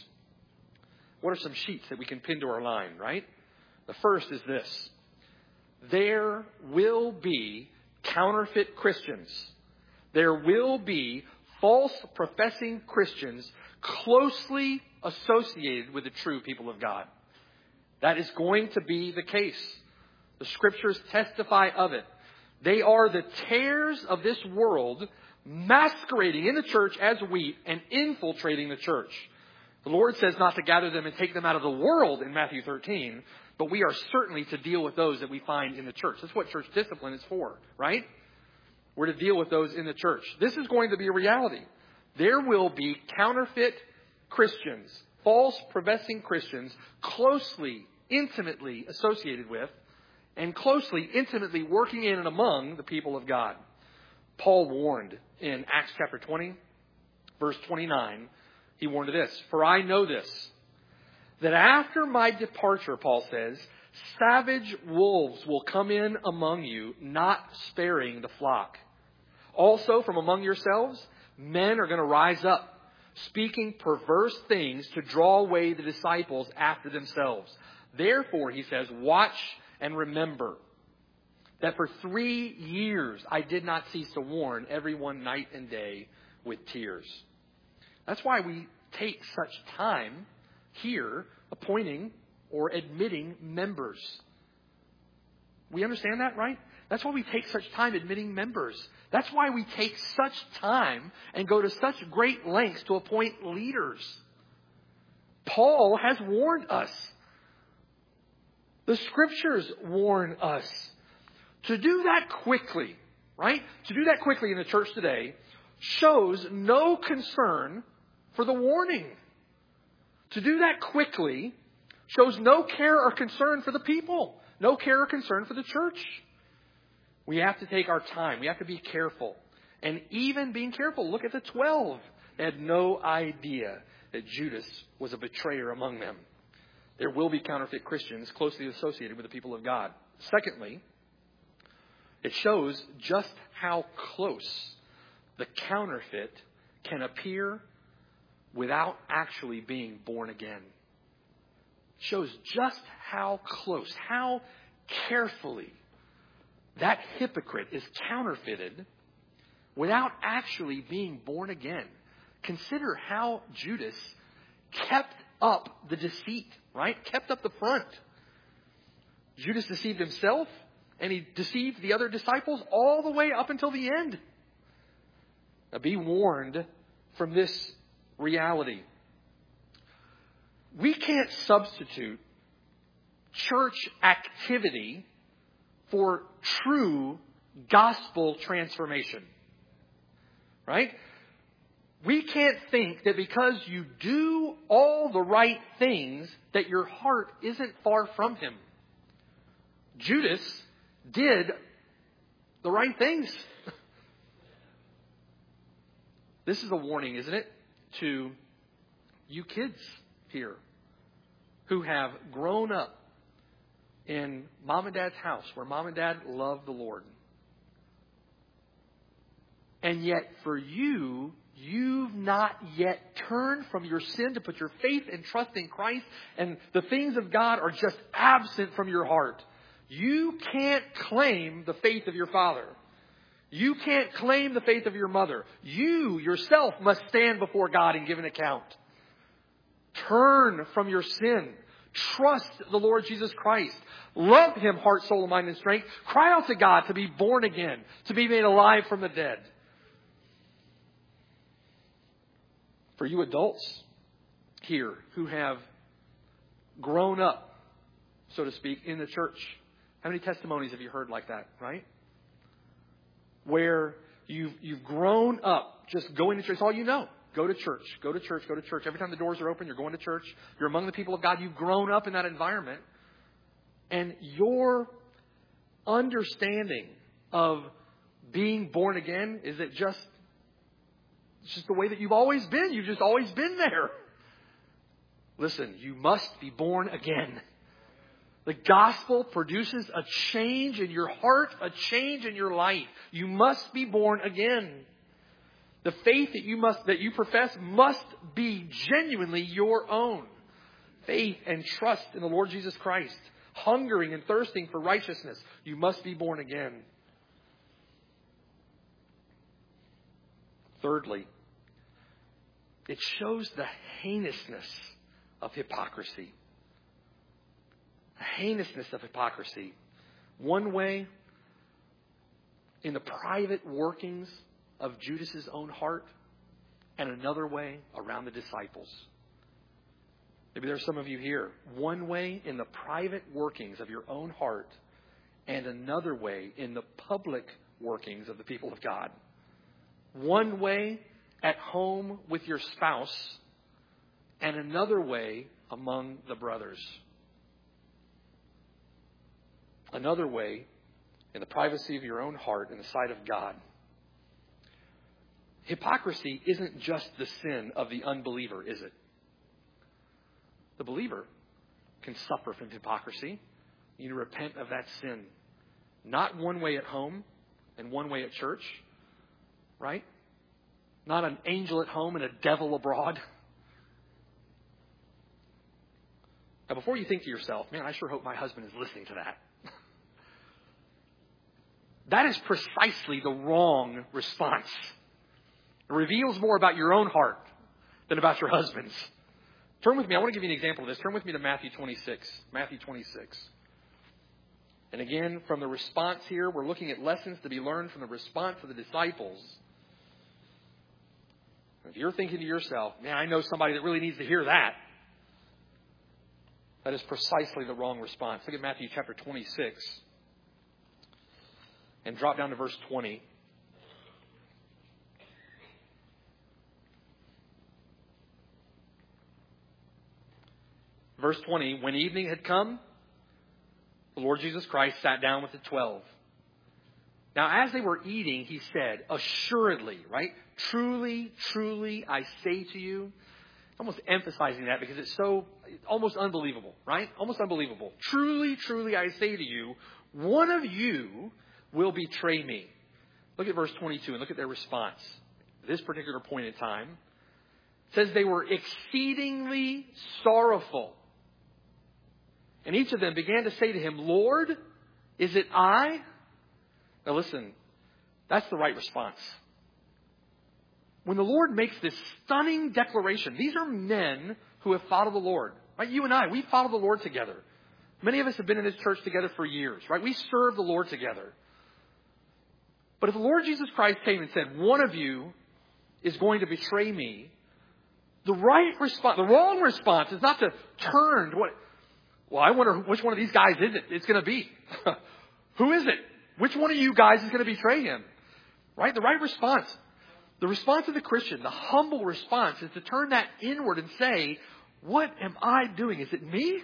B: What are some sheets that we can pin to our line, right? The first is this. There will be counterfeit Christians. There will be false professing Christians closely associated with the true people of God. That is going to be the case. The scriptures testify of it. They are the tares of this world masquerading in the church as wheat and infiltrating the church. The Lord says not to gather them and take them out of the world in Matthew 13, but we are certainly to deal with those that we find in the church. That's what church discipline is for, right? We're to deal with those in the church. This is going to be a reality. There will be counterfeit Christians, false professing Christians, closely, intimately associated with, and closely, intimately working in and among the people of God. Paul warned in Acts chapter 20, verse 29, he warned of this. For I know this, that after my departure, Paul says, savage wolves will come in among you, not sparing the flock. Also, from among yourselves, men are going to rise up, speaking perverse things to draw away the disciples after themselves. Therefore, he says, watch and remember. that for 3 years I did not cease to warn everyone night and day with tears. That's why we take such time here appointing or admitting members. We understand that, right? That's why we take such time admitting members. That's why we take such time and go to such great lengths to appoint leaders. Paul has warned us. The Scriptures warn us. To do that quickly, right? To do that quickly in the church today shows no concern for the warning. To do that quickly shows no care or concern for the people. No care or concern for the church. We have to take our time. We have to be careful. And even being careful, look at the 12. They had no idea that Judas was a betrayer among them. There will be counterfeit Christians closely associated with the people of God. Secondly, it shows just how close the counterfeit can appear without actually being born again. It shows just how close, how carefully that hypocrite is counterfeited without actually being born again. Consider how Judas kept up the deceit, right? Kept up the front. Judas deceived himself, and he deceived the other disciples all the way up until the end. Now be warned from this reality. We can't substitute church activity for true gospel transformation. Right? We can't think that because you do all the right things that your heart isn't far from Him. Judas did the right things. This is a warning, isn't it, to you kids here who have grown up in mom and dad's house where mom and dad love the Lord. And yet for you, you've not yet turned from your sin to put your faith and trust in Christ, and the things of God are just absent from your heart. You can't claim the faith of your father. You can't claim the faith of your mother. You yourself must stand before God and give an account. Turn from your sin. Trust the Lord Jesus Christ. Love Him, heart, soul, mind, and strength. Cry out to God to be born again, to be made alive from the dead. For you adults here who have grown up, so to speak, in the church, how many testimonies have you heard like that, right? Where you've grown up just going to church. It's all you know. Go to church. Go to church. Go to church. Every time the doors are open, you're going to church. You're among the people of God. You've grown up in that environment. And your understanding of being born again is that it's just the way that you've always been. You've just always been there. Listen, you must be born again. The gospel produces a change in your heart, a change in your life. You must be born again. The faith that you profess must be genuinely your own. Faith and trust in the Lord Jesus Christ. Hungering and thirsting for righteousness. You must be born again. Thirdly, it shows the heinousness of hypocrisy. The heinousness of hypocrisy. One way, in the private workings of Judas's own heart, and another way around the disciples. Maybe there's some of you here. One way in the private workings of your own heart, and another way in the public workings of the people of God. One way at home with your spouse, and another way among the brothers. Another way in the privacy of your own heart in the sight of God. Hypocrisy isn't just the sin of the unbeliever, is it? The believer can suffer from hypocrisy. You need to repent of that sin. Not one way at home and one way at church, right? Not an angel at home and a devil abroad. Now, before you think to yourself, man, I sure hope my husband is listening to that. That is precisely the wrong response. It reveals more about your own heart than about your husband's. Turn with me. I want to give you an example of this. Turn with me to Matthew 26. Matthew 26. And again, from the response here, we're looking at lessons to be learned from the response of the disciples. If you're thinking to yourself, man, I know somebody that really needs to hear that. That is precisely the wrong response. Look at Matthew chapter 26. And drop down to verse 20. Verse 20, when evening had come, the Lord Jesus Christ sat down with the 12. Now, as they were eating, he said, assuredly, right? Truly, truly, I say to you. Almost emphasizing that because it's so almost unbelievable, right? Almost unbelievable. Truly, truly, I say to you, one of you will betray me. Look at verse 22 and look at their response. At this particular point in time, it says they were exceedingly sorrowful. And each of them began to say to him, Lord, is it I? Now listen, that's the right response. When the Lord makes this stunning declaration, these are men who have followed the Lord. Right? You and I, we follow the Lord together. Many of us have been in this church together for years. Right? We serve the Lord together. But if the Lord Jesus Christ came and said, one of you is going to betray me, the right response, the wrong response is not to turn to what, well, I wonder which one of these guys is it? It's going to be. Who is it? Which one of you guys is going to betray him? Right? The right response. The response of the Christian, the humble response, is to turn that inward and say, what am I doing? Is it me?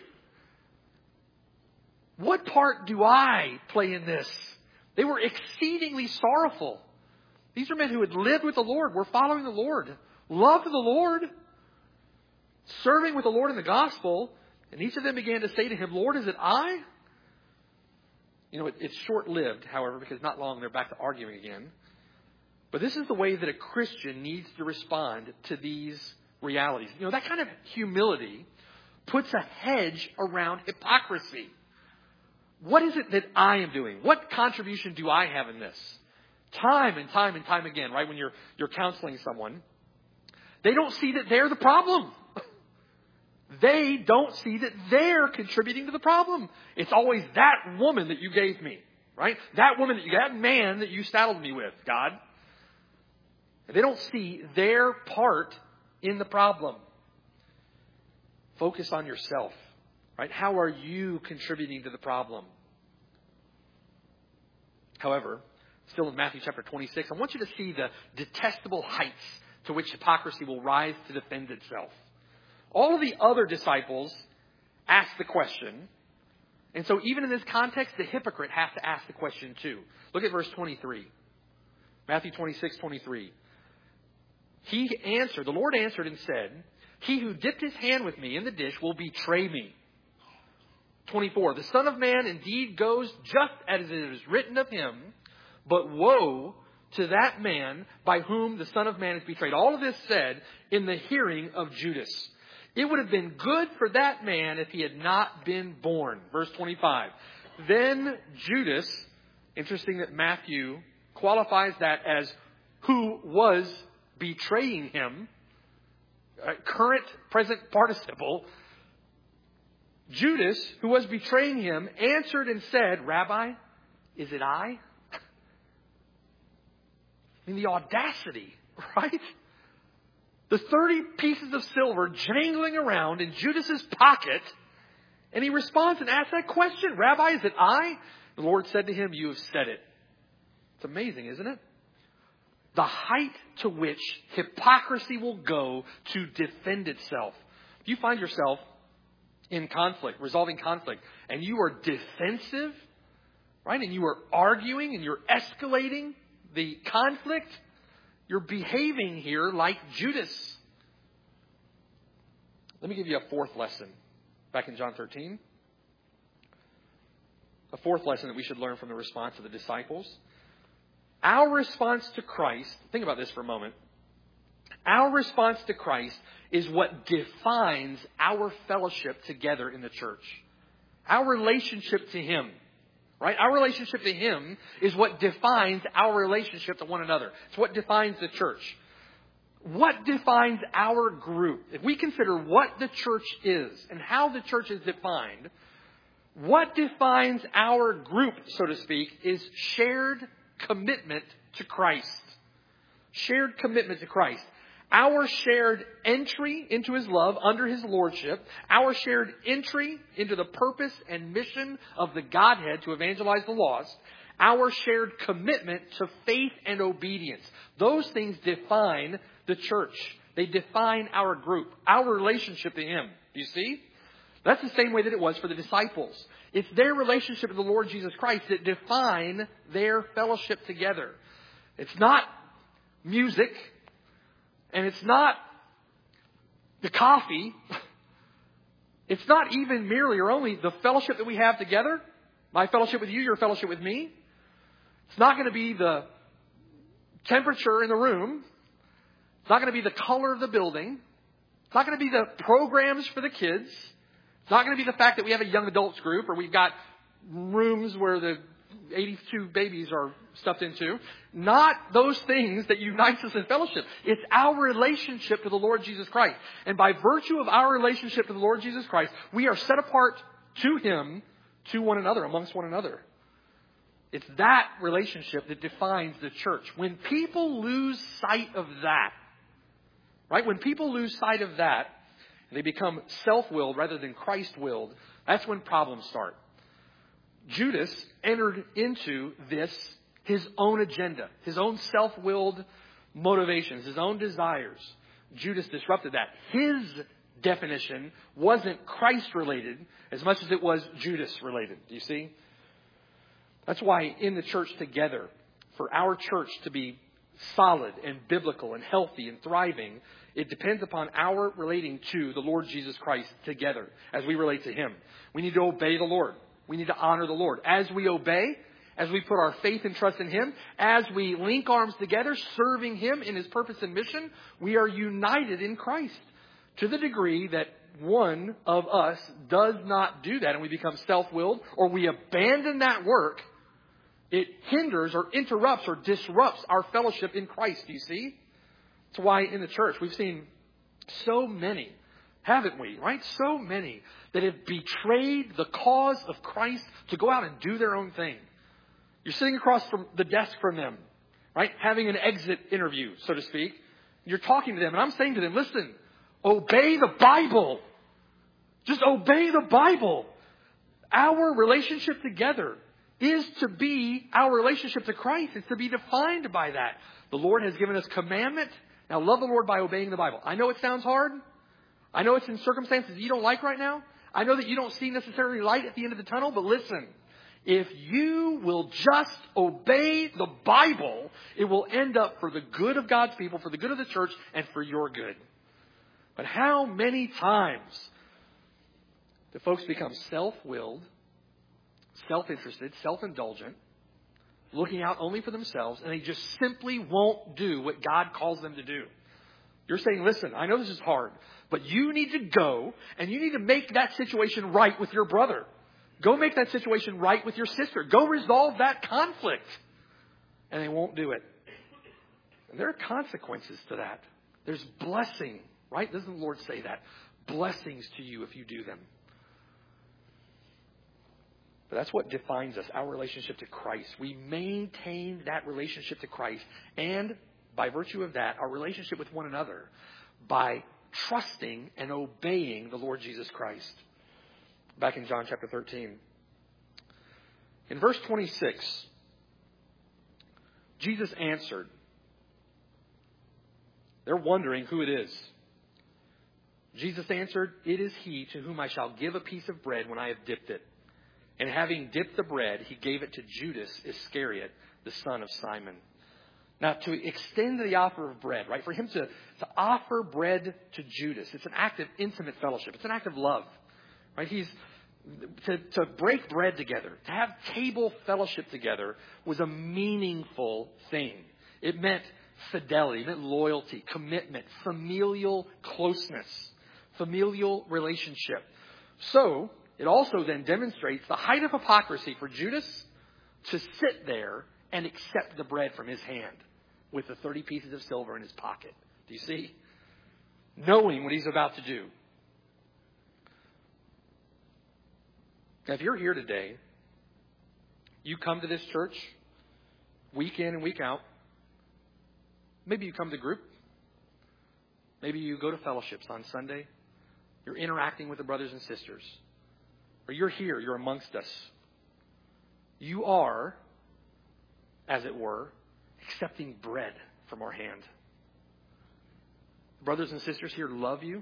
B: What part do I play in this? They were exceedingly sorrowful. These are men who had lived with the Lord, were following the Lord, loved the Lord, serving with the Lord in the gospel. And each of them began to say to him, Lord, is it I? You know, it's short-lived, however, because not long they're back to arguing again. But this is the way that a Christian needs to respond to these realities. You know, that kind of humility puts a hedge around hypocrisy. What is it that I am doing? What contribution do I have in this? Time and time and time again, right? When you're counseling someone, they don't see that they're the problem. They don't see that they're contributing to the problem. It's always that woman that you gave me, right? That woman, that man that you saddled me with, God. And they don't see their part in the problem. Focus on yourself, right? How are you contributing to the problem? However, still in Matthew chapter 26, I want you to see the detestable heights to which hypocrisy will rise to defend itself. All of the other disciples asked the question. And so even in this context, the hypocrite has to ask the question too. Look at verse 23. Matthew 26:23. He answered, the Lord answered and said, he who dipped his hand with me in the dish will betray me. 24. The Son of Man indeed goes just as it is written of him, but woe to that man by whom the Son of Man is betrayed. All of this said in the hearing of Judas. It would have been good for that man if he had not been born. Verse 25. Then Judas, interesting that Matthew qualifies that as who was betraying him, current, present participle. Judas, who was betraying him, answered and said, Rabbi, is it I? I mean, the audacity, right? The 30 pieces of silver jangling around in Judas's pocket. And he responds and asks that question, Rabbi, is it I? The Lord said to him, you have said it. It's amazing, isn't it? The height to which hypocrisy will go to defend itself. If you find yourself in conflict, resolving conflict, and you are defensive, right? And you are arguing and you're escalating the conflict, you're behaving here like Judas. Let me give you a fourth lesson back in John 13. A fourth lesson that we should learn from the response of the disciples. Our response to Christ, think about this for a moment. Our response to Christ is what defines our fellowship together in the church. Our relationship to Him. Right? Our relationship to Him is what defines our relationship to one another. It's what defines the church. What defines our group? If we consider what the church is and how the church is defined, what defines our group, so to speak, is shared commitment to Christ. Shared commitment to Christ. Our shared entry into His love under His lordship. Our shared entry into the purpose and mission of the Godhead to evangelize the lost. Our shared commitment to faith and obedience. Those things define the church. They define our group, our relationship to Him. Do you see? That's the same way that it was for the disciples. It's their relationship to the Lord Jesus Christ that define their fellowship together. It's not music, and it's not the coffee. It's not even merely or only the fellowship that we have together. My fellowship with you, your fellowship with me. It's not going to be the temperature in the room. It's not going to be the color of the building. It's not going to be the programs for the kids. It's not going to be the fact that we have a young adults group or we've got rooms where the 82 babies are stuffed into. Not those things that unites us in fellowship. It's our relationship to the Lord Jesus Christ. And by virtue of our relationship to the Lord Jesus Christ, we are set apart to Him, to one another, amongst one another. It's that relationship that defines the church. When people lose sight of that, right? When people lose sight of that, and they become self-willed rather than Christ-willed, that's when problems start. Judas entered into this, his own agenda, his own self-willed motivations, his own desires. Judas disrupted that. His definition wasn't Christ-related as much as it was Judas-related. Do you see? That's why in the church together, for our church to be solid and biblical and healthy and thriving, it depends upon our relating to the Lord Jesus Christ together as we relate to Him. We need to obey the Lord. We need to honor the Lord. As we obey, as we put our faith and trust in Him, as we link arms together, serving Him in His purpose and mission, we are united in Christ. To the degree that one of us does not do that and we become self-willed or we abandon that work, it hinders or interrupts or disrupts our fellowship in Christ, do you see? That's why in the church we've seen so many, haven't we, right? So many that have betrayed the cause of Christ to go out and do their own thing. You're sitting across from the desk from them, right? Having an exit interview, so to speak. You're talking to them and I'm saying to them, listen, obey the Bible. Just obey the Bible. Our relationship together is to be our relationship to Christ. It's to be defined by that. The Lord has given us commandment. Now love the Lord by obeying the Bible. I know it sounds hard. I know it's in circumstances you don't like right now. I know that you don't see necessarily light at the end of the tunnel, but listen, if you will just obey the Bible, it will end up for the good of God's people, for the good of the church, and for your good. But how many times do folks become self-willed, self-interested, self-indulgent, looking out only for themselves, and they just simply won't do what God calls them to do? You're saying, listen, I know this is hard, but you need to go and you need to make that situation right with your brother. Go make that situation right with your sister. Go resolve that conflict. And they won't do it. And there are consequences to that. There's blessing, right? Doesn't the Lord say that? Blessings to you if you do them. But that's what defines us, our relationship to Christ. We maintain that relationship to Christ and, by virtue of that, our relationship with one another by trusting and obeying the Lord Jesus Christ. Back in John chapter 13. In verse 26, Jesus answered. They're wondering who it is. Jesus answered, "It is he to whom I shall give a piece of bread when I have dipped it." And having dipped the bread, he gave it to Judas Iscariot, the son of Simon. Now, to extend the offer of bread, right? For him to offer bread to Judas, it's an act of intimate fellowship. It's an act of love, right? To break bread together, to have table fellowship together was a meaningful thing. It meant fidelity, it meant loyalty, commitment, familial closeness, familial relationship. So, it also then demonstrates the height of hypocrisy for Judas to sit there and accept the bread from his hand with the 30 pieces of silver in his pocket. Do you see? Knowing what he's about to do. Now, if you're here today, you come to this church week in and week out. Maybe you come to group. Maybe you go to fellowships on Sunday. You're interacting with the brothers and sisters. Or you're here, you're amongst us. You are, as it were, accepting bread from our hand. Brothers and sisters here love you.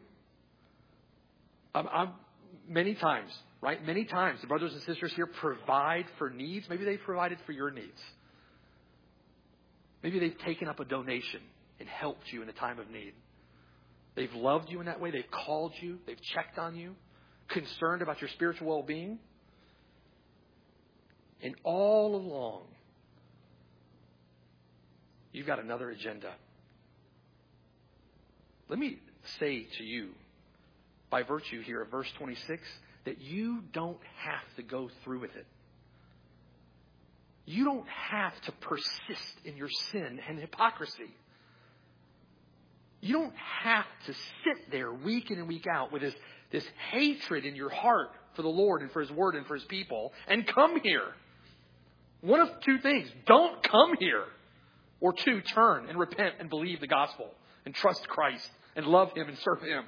B: Many times, right? Many times the brothers and sisters here provide for needs. Maybe they've provided for your needs. Maybe they've taken up a donation and helped you in a time of need. They've loved you in that way. They've called you. They've checked on you, concerned about your spiritual well-being. And all along, you've got another agenda. Let me say to you, by virtue here of verse 26, that you don't have to go through with it. You don't have to persist in your sin and hypocrisy. You don't have to sit there week in and week out with this hatred in your heart for the Lord and for His Word and for His people and come here. One of two things. Don't come here. Or two, turn and repent and believe the gospel and trust Christ and love Him and serve Him.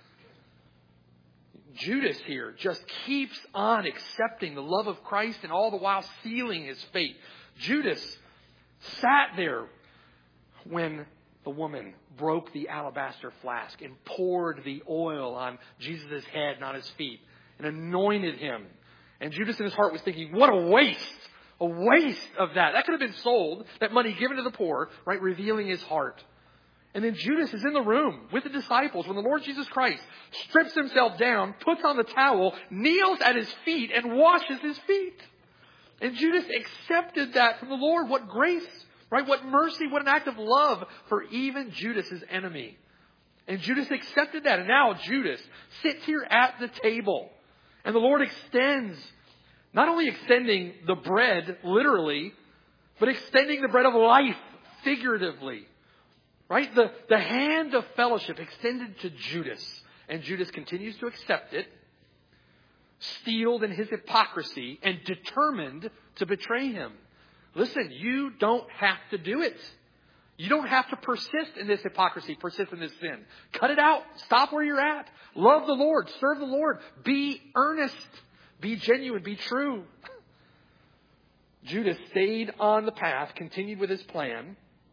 B: Judas here just keeps on accepting the love of Christ and all the while sealing his fate. Judas sat there when the woman broke the alabaster flask and poured the oil on Jesus' head and on his feet and anointed him. And Judas in his heart was thinking, what a waste of that. That could have been sold, that money given to the poor, right? Revealing his heart. And then Judas is in the room with the disciples when the Lord Jesus Christ strips himself down, puts on the towel, kneels at his feet, and washes his feet. And Judas accepted that from the Lord. What grace, right? What mercy, what an act of love for even Judas' enemy. And Judas accepted that. And now Judas sits here at the table. And the Lord extends, not only extending the bread literally, but extending the bread of life figuratively. Right? The hand of fellowship extended to Judas. And Judas continues to accept it, steeled in his hypocrisy and determined to betray him. Listen, you don't have to do it. You don't have to persist in this hypocrisy, persist in this sin. Cut it out. Stop where you're at. Love the Lord. Serve the Lord. Be earnest. Be genuine. Be true. Judas stayed on the path, continued with his plan.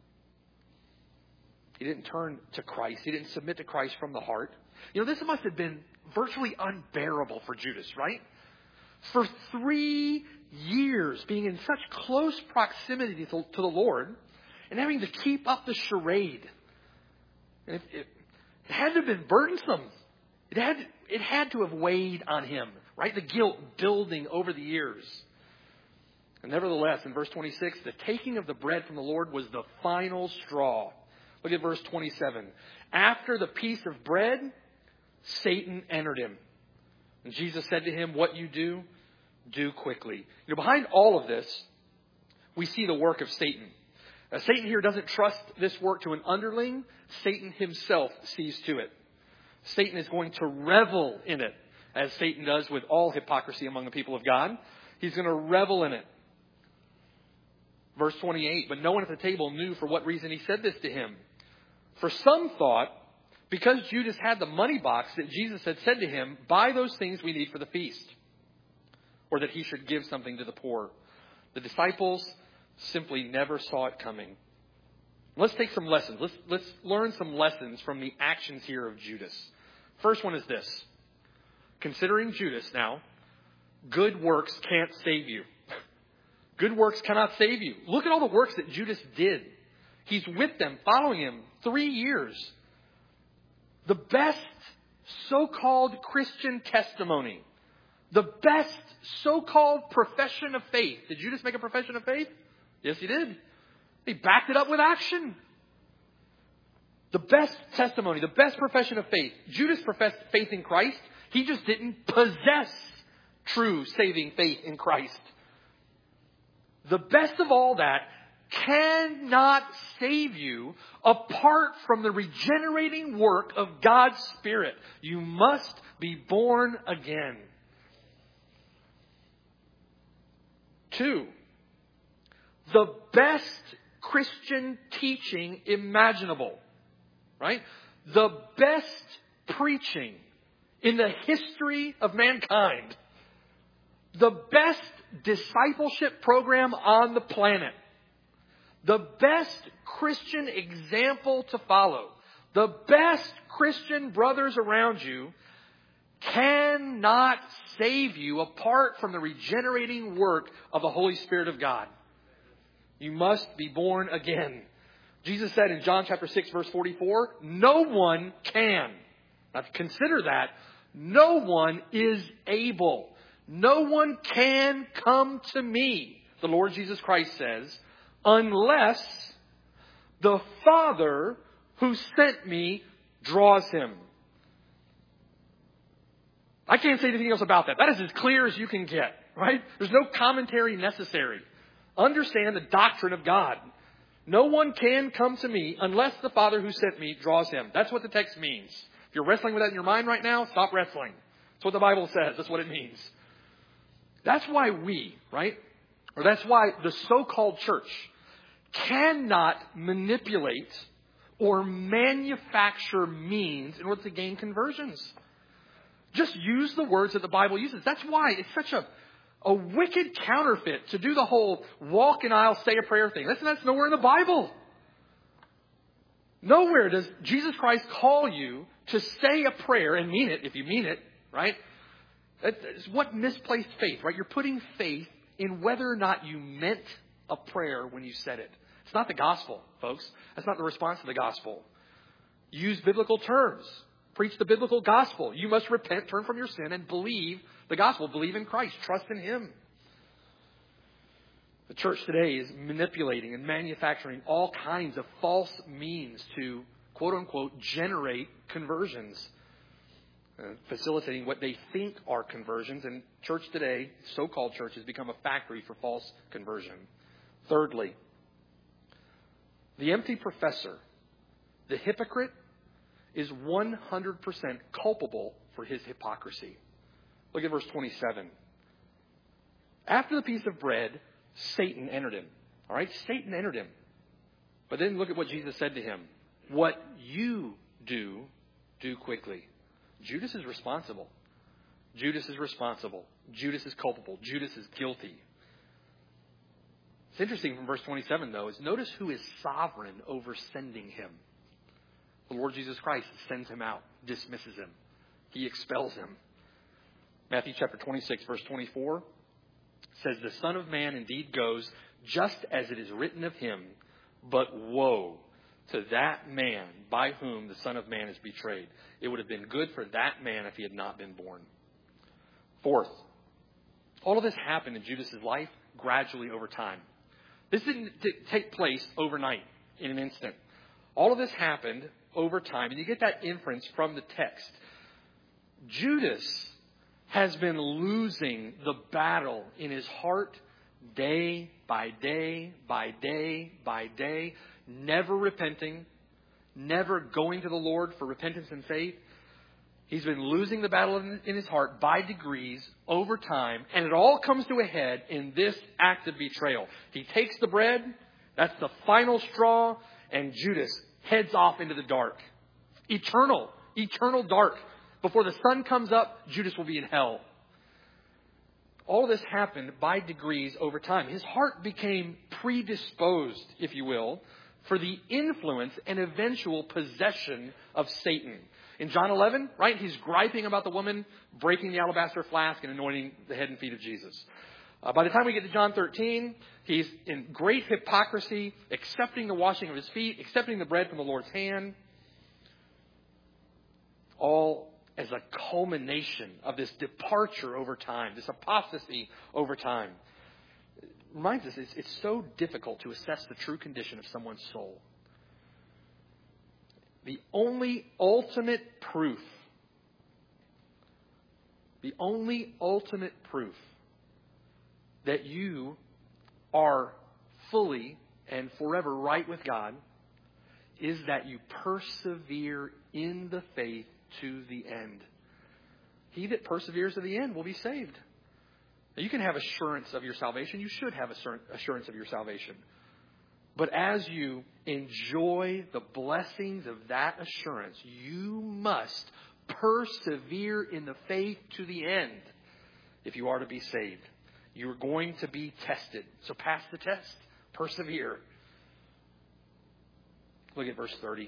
B: He didn't turn to Christ. He didn't submit to Christ from the heart. You know, this must have been virtually unbearable for Judas, right? For 3 years, being in such close proximity to the Lord and having to keep up the charade. And it had to have been burdensome. It had to have weighed on him, right? The guilt building over the years. And nevertheless, in verse 26, the taking of the bread from the Lord was the final straw. Look at verse 27. After the piece of bread, Satan entered him. And Jesus said to him, what you do quickly. You know, behind all of this, we see the work of Satan. Satan here doesn't trust this work to an underling. Satan himself sees to it. Satan is going to revel in it, as Satan does with all hypocrisy among the people of God. He's going to revel in it. Verse 28, but no one at the table knew for what reason he said this to him. For some thought, because Judas had the money box, that Jesus had said to him, buy those things we need for the feast. Or that he should give something to the poor. The disciples simply never saw it coming. Let's take some lessons. Let's learn some lessons from the actions here of Judas. First one is this. Considering Judas now, good works can't save you. Good works cannot save you. Look at all the works that Judas did. He's with them, following him 3 years. The best so-called Christian testimony. The best so-called profession of faith. Did Judas make a profession of faith? Yes, he did. He backed it up with action. The best testimony, the best profession of faith. Judas professed faith in Christ. He just didn't possess true saving faith in Christ. The best of all that cannot save you apart from the regenerating work of God's Spirit. You must be born again. 2, the best Christian teaching imaginable, right? The best preaching in the history of mankind. The best discipleship program on the planet. The best Christian example to follow. The best Christian brothers around you cannot save you apart from the regenerating work of the Holy Spirit of God. You must be born again. Jesus said in John chapter 6, verse 44, no one can. Now consider that. No one is able. No one can come to me, the Lord Jesus Christ says, unless the Father who sent me draws him. I can't say anything else about that. That is as clear as you can get, right? There's no commentary necessary. Understand the doctrine of God. No one can come to me unless the Father who sent me draws him. That's what the text means. If you're wrestling with that in your mind right now, stop wrestling. That's what the Bible says. That's what it means. That's why we, right? Or that's why the so-called church cannot manipulate or manufacture means in order to gain conversions. Just use the words that the Bible uses. That's why it's such a wicked counterfeit to do the whole walk an aisle, say a prayer thing. That's nowhere in the Bible. Nowhere does Jesus Christ call you to say a prayer and mean it, if you mean it, right? That's what misplaced faith, right? You're putting faith in whether or not you meant a prayer when you said it. It's not the gospel, folks. That's not the response to the gospel. Use biblical terms. Preach the biblical gospel. You must repent, turn from your sin, and believe the gospel. Believe in Christ. Trust in Him. The church today is manipulating and manufacturing all kinds of false means to, quote unquote, generate conversions. Facilitating what they think are conversions. And church today, so-called church, has become a factory for false conversion. Thirdly, the empty professor, the hypocrite, is 100% culpable for his hypocrisy. Look at verse 27. After the piece of bread, Satan entered him. All right, Satan entered him. But then look at what Jesus said to him. What you do, do quickly. Judas is responsible. Judas is responsible. Judas is culpable. Judas is guilty. It's interesting from verse 27, though, is notice who is sovereign over sending him. The Lord Jesus Christ sends him out, dismisses him. He expels him. Matthew chapter 26, verse 24 says, the Son of Man indeed goes just as it is written of him, but woe to that man by whom the Son of Man is betrayed. It would have been good for that man if he had not been born. Fourth, all of this happened in Judas' life gradually over time. This didn't take place overnight in an instant. All of this happened over time, and you get that inference from the text. Judas has been losing the battle in his heart day by day by day by day, never repenting, never going to the Lord for repentance and faith. He's been losing the battle in his heart by degrees over time, and it all comes to a head in this act of betrayal. He takes the bread, that's the final straw, and Judas heads off into the dark. Eternal dark. Before the sun comes up, Judas will be in hell. All of this happened by degrees over time. His heart became predisposed, if you will, for the influence and eventual possession of Satan. In John 11, right, he's griping about the woman breaking the alabaster flask and anointing the head and feet of Jesus. By the time we get to John 13, he's in great hypocrisy, accepting the washing of his feet, accepting the bread from the Lord's hand. All as a culmination of this departure over time, this apostasy over time. It reminds us it's so difficult to assess the true condition of someone's soul. The only ultimate proof The only ultimate proof that you are fully and forever right with God is that you persevere in the faith to the end. He that perseveres to the end will be saved. Now, you can have assurance of your salvation. You should have assurance of your salvation. But as you enjoy the blessings of that assurance, you must persevere in the faith to the end if you are to be saved. You're going to be tested. So pass the test. Persevere. Look at verse 30.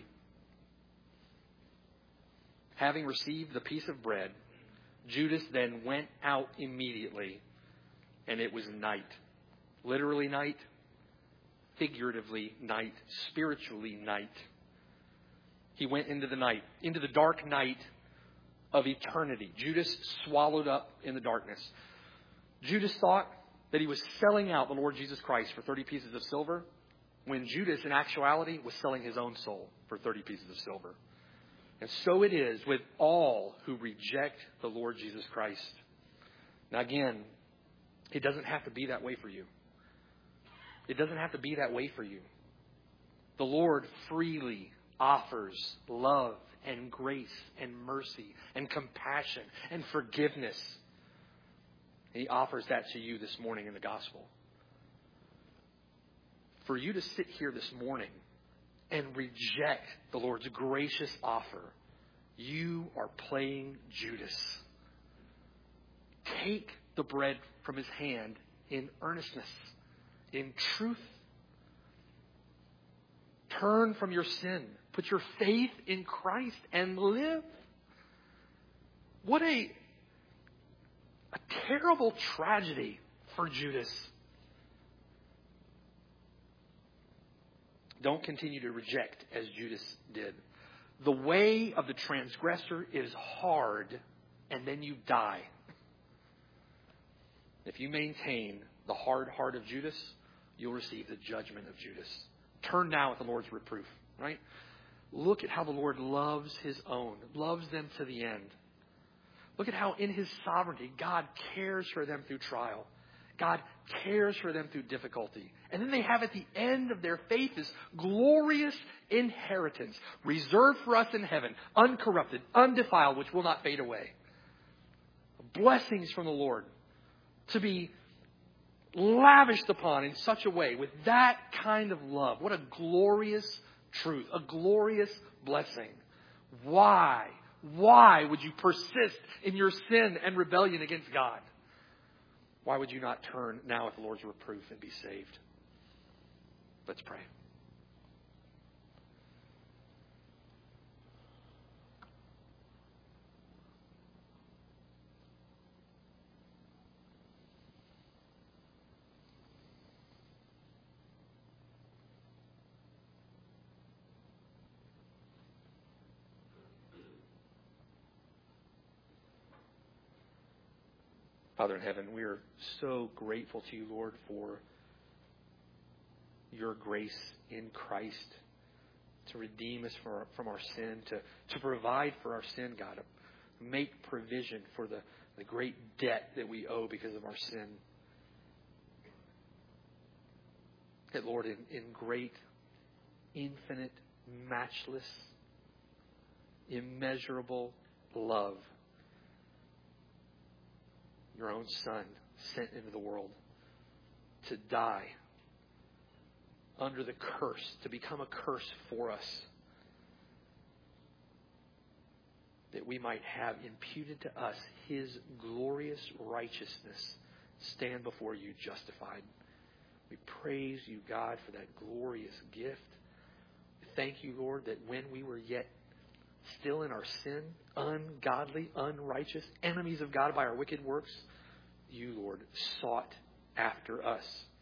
B: Having received the piece of bread, Judas then went out immediately, and it was night. Literally night, figuratively night, spiritually night. He went into the night, into the dark night of eternity. Judas swallowed up in the darkness. Judas thought that he was selling out the Lord Jesus Christ for 30 pieces of silver, when Judas, in actuality, was selling his own soul for 30 pieces of silver. And so it is with all who reject the Lord Jesus Christ. Now again, it doesn't have to be that way for you. It doesn't have to be that way for you. The Lord freely offers love and grace and mercy and compassion and forgiveness. And He offers that to you this morning in the gospel. For you to sit here this morning and reject the Lord's gracious offer, you are playing Judas. Take the bread from His hand in earnestness, in truth. Turn from your sin. Put your faith in Christ and live. What a terrible tragedy for Judas. Don't continue to reject as Judas did. The way of the transgressor is hard, and then you die. If you maintain the hard heart of Judas, you'll receive the judgment of Judas. Turn now at the Lord's reproof, right? Look at how the Lord loves His own, loves them to the end. Look at how in His sovereignty, God cares for them through trial. God cares for them through difficulty. And then they have at the end of their faith this glorious inheritance reserved for us in heaven, uncorrupted, undefiled, which will not fade away. Blessings from the Lord to be lavished upon in such a way with that kind of love. What a glorious truth, a glorious blessing. Why would you persist in your sin and rebellion against God? Why would you not turn now at the Lord's reproof and be saved? Let's pray. Father in heaven, we are so grateful to you, Lord, for your grace in Christ to redeem us from our sin, to provide for our sin, God, to make provision for the great debt that we owe because of our sin. That, Lord, in great, infinite, matchless, immeasurable love, your own Son sent into the world to die under the curse, to become a curse for us, that we might have imputed to us His glorious righteousness, stand before you justified. We praise you, God, for that glorious gift. Thank you, Lord, that when we were yet still in our sin, ungodly, unrighteous, enemies of God by our wicked works, you, Lord, sought after us.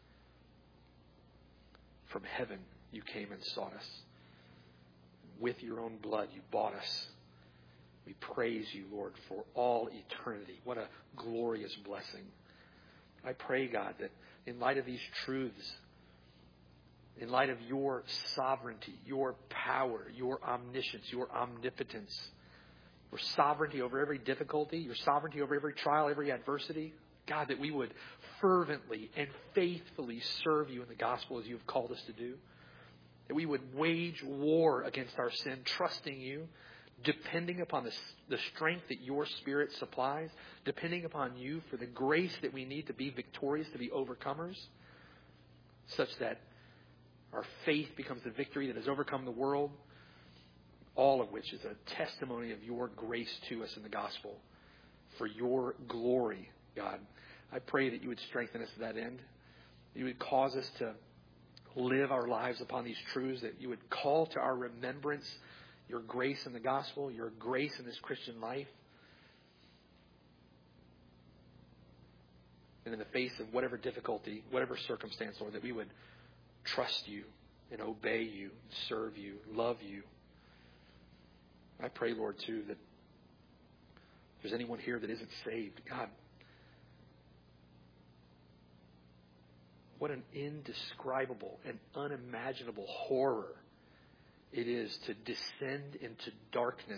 B: From heaven, you came and sought us. With your own blood, you bought us. We praise you, Lord, for all eternity. What a glorious blessing. I pray, God, that in light of these truths, in light of your sovereignty, your power, your omniscience, your omnipotence, your sovereignty over every difficulty, your sovereignty over every trial, every adversity. God, that we would fervently and faithfully serve you in the gospel as you have called us to do. That we would wage war against our sin, trusting you, depending upon the strength that your Spirit supplies, depending upon you for the grace that we need to be victorious, to be overcomers, such that our faith becomes the victory that has overcome the world, all of which is a testimony of your grace to us in the gospel. For your glory, God, I pray that you would strengthen us to that end. You would cause us to live our lives upon these truths, that you would call to our remembrance your grace in the gospel, your grace in this Christian life. And in the face of whatever difficulty, whatever circumstance, Lord, that we would trust you and obey you, serve you, love you. I pray, Lord, too, that if there's anyone here that isn't saved, God, what an indescribable and unimaginable horror it is to descend into darkness,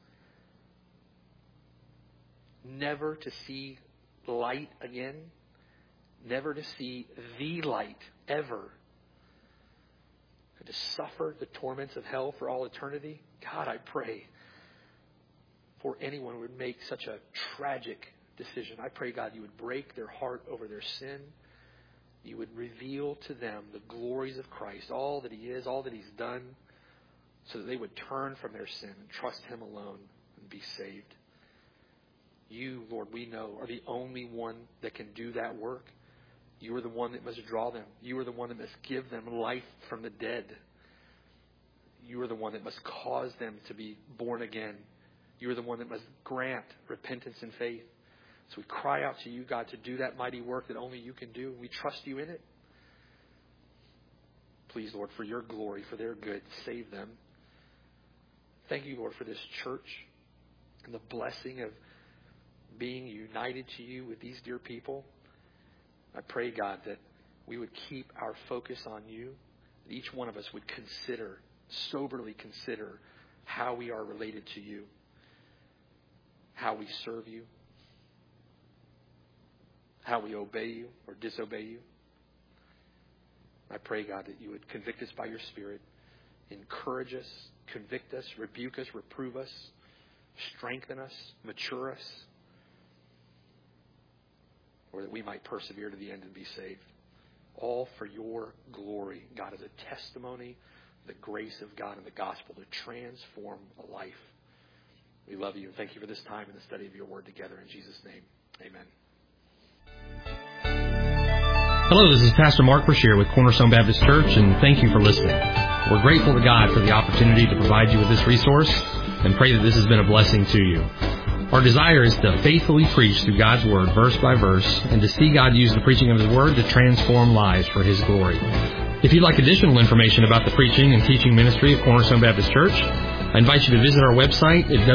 B: never to see light again, never to see the light ever, and to suffer the torments of hell for all eternity. God, I pray for anyone who would make such a tragic decision. I pray, God, you would break their heart over their sin. You would reveal to them the glories of Christ, all that he is, all that he's done, so that they would turn from their sin and trust him alone and be saved. You, Lord, we know, are the only one that can do that work. You are the one that must draw them. You are the one that must give them life from the dead. You are the one that must cause them to be born again. You are the one that must grant repentance and faith. So we cry out to you, God, to do that mighty work that only you can do. We trust you in it. Please, Lord, for your glory, for their good, save them. Thank you, Lord, for this church and the blessing of being united to you with these dear people. I pray, God, that we would keep our focus on you, that each one of us would soberly consider how we are related to you, how we serve you, how we obey you or disobey you. I pray, God, that you would convict us by your Spirit, encourage us, convict us, rebuke us, reprove us, strengthen us, mature us, or that we might persevere to the end and be saved. All for your glory, God, as a testimony, the grace of God and the gospel to transform a life. We love you and thank you for this time in the study of your word together. In Jesus' name, amen.
C: Hello, this is Pastor Mark Brashear with Cornerstone Baptist Church, and thank you for listening. We're grateful to God for the opportunity to provide you with this resource and pray that this has been a blessing to you. Our desire is to faithfully preach through God's Word, verse by verse, and to see God use the preaching of His Word to transform lives for His glory. If you'd like additional information about the preaching and teaching ministry of Cornerstone Baptist Church, I invite you to visit our website at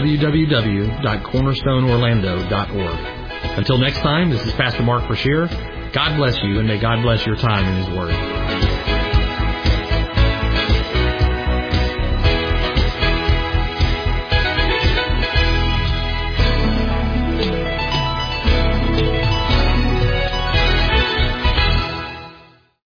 C: www.cornerstoneorlando.org. Until next time, this is Pastor Mark Brashear. God bless you, and may God bless your time in His Word.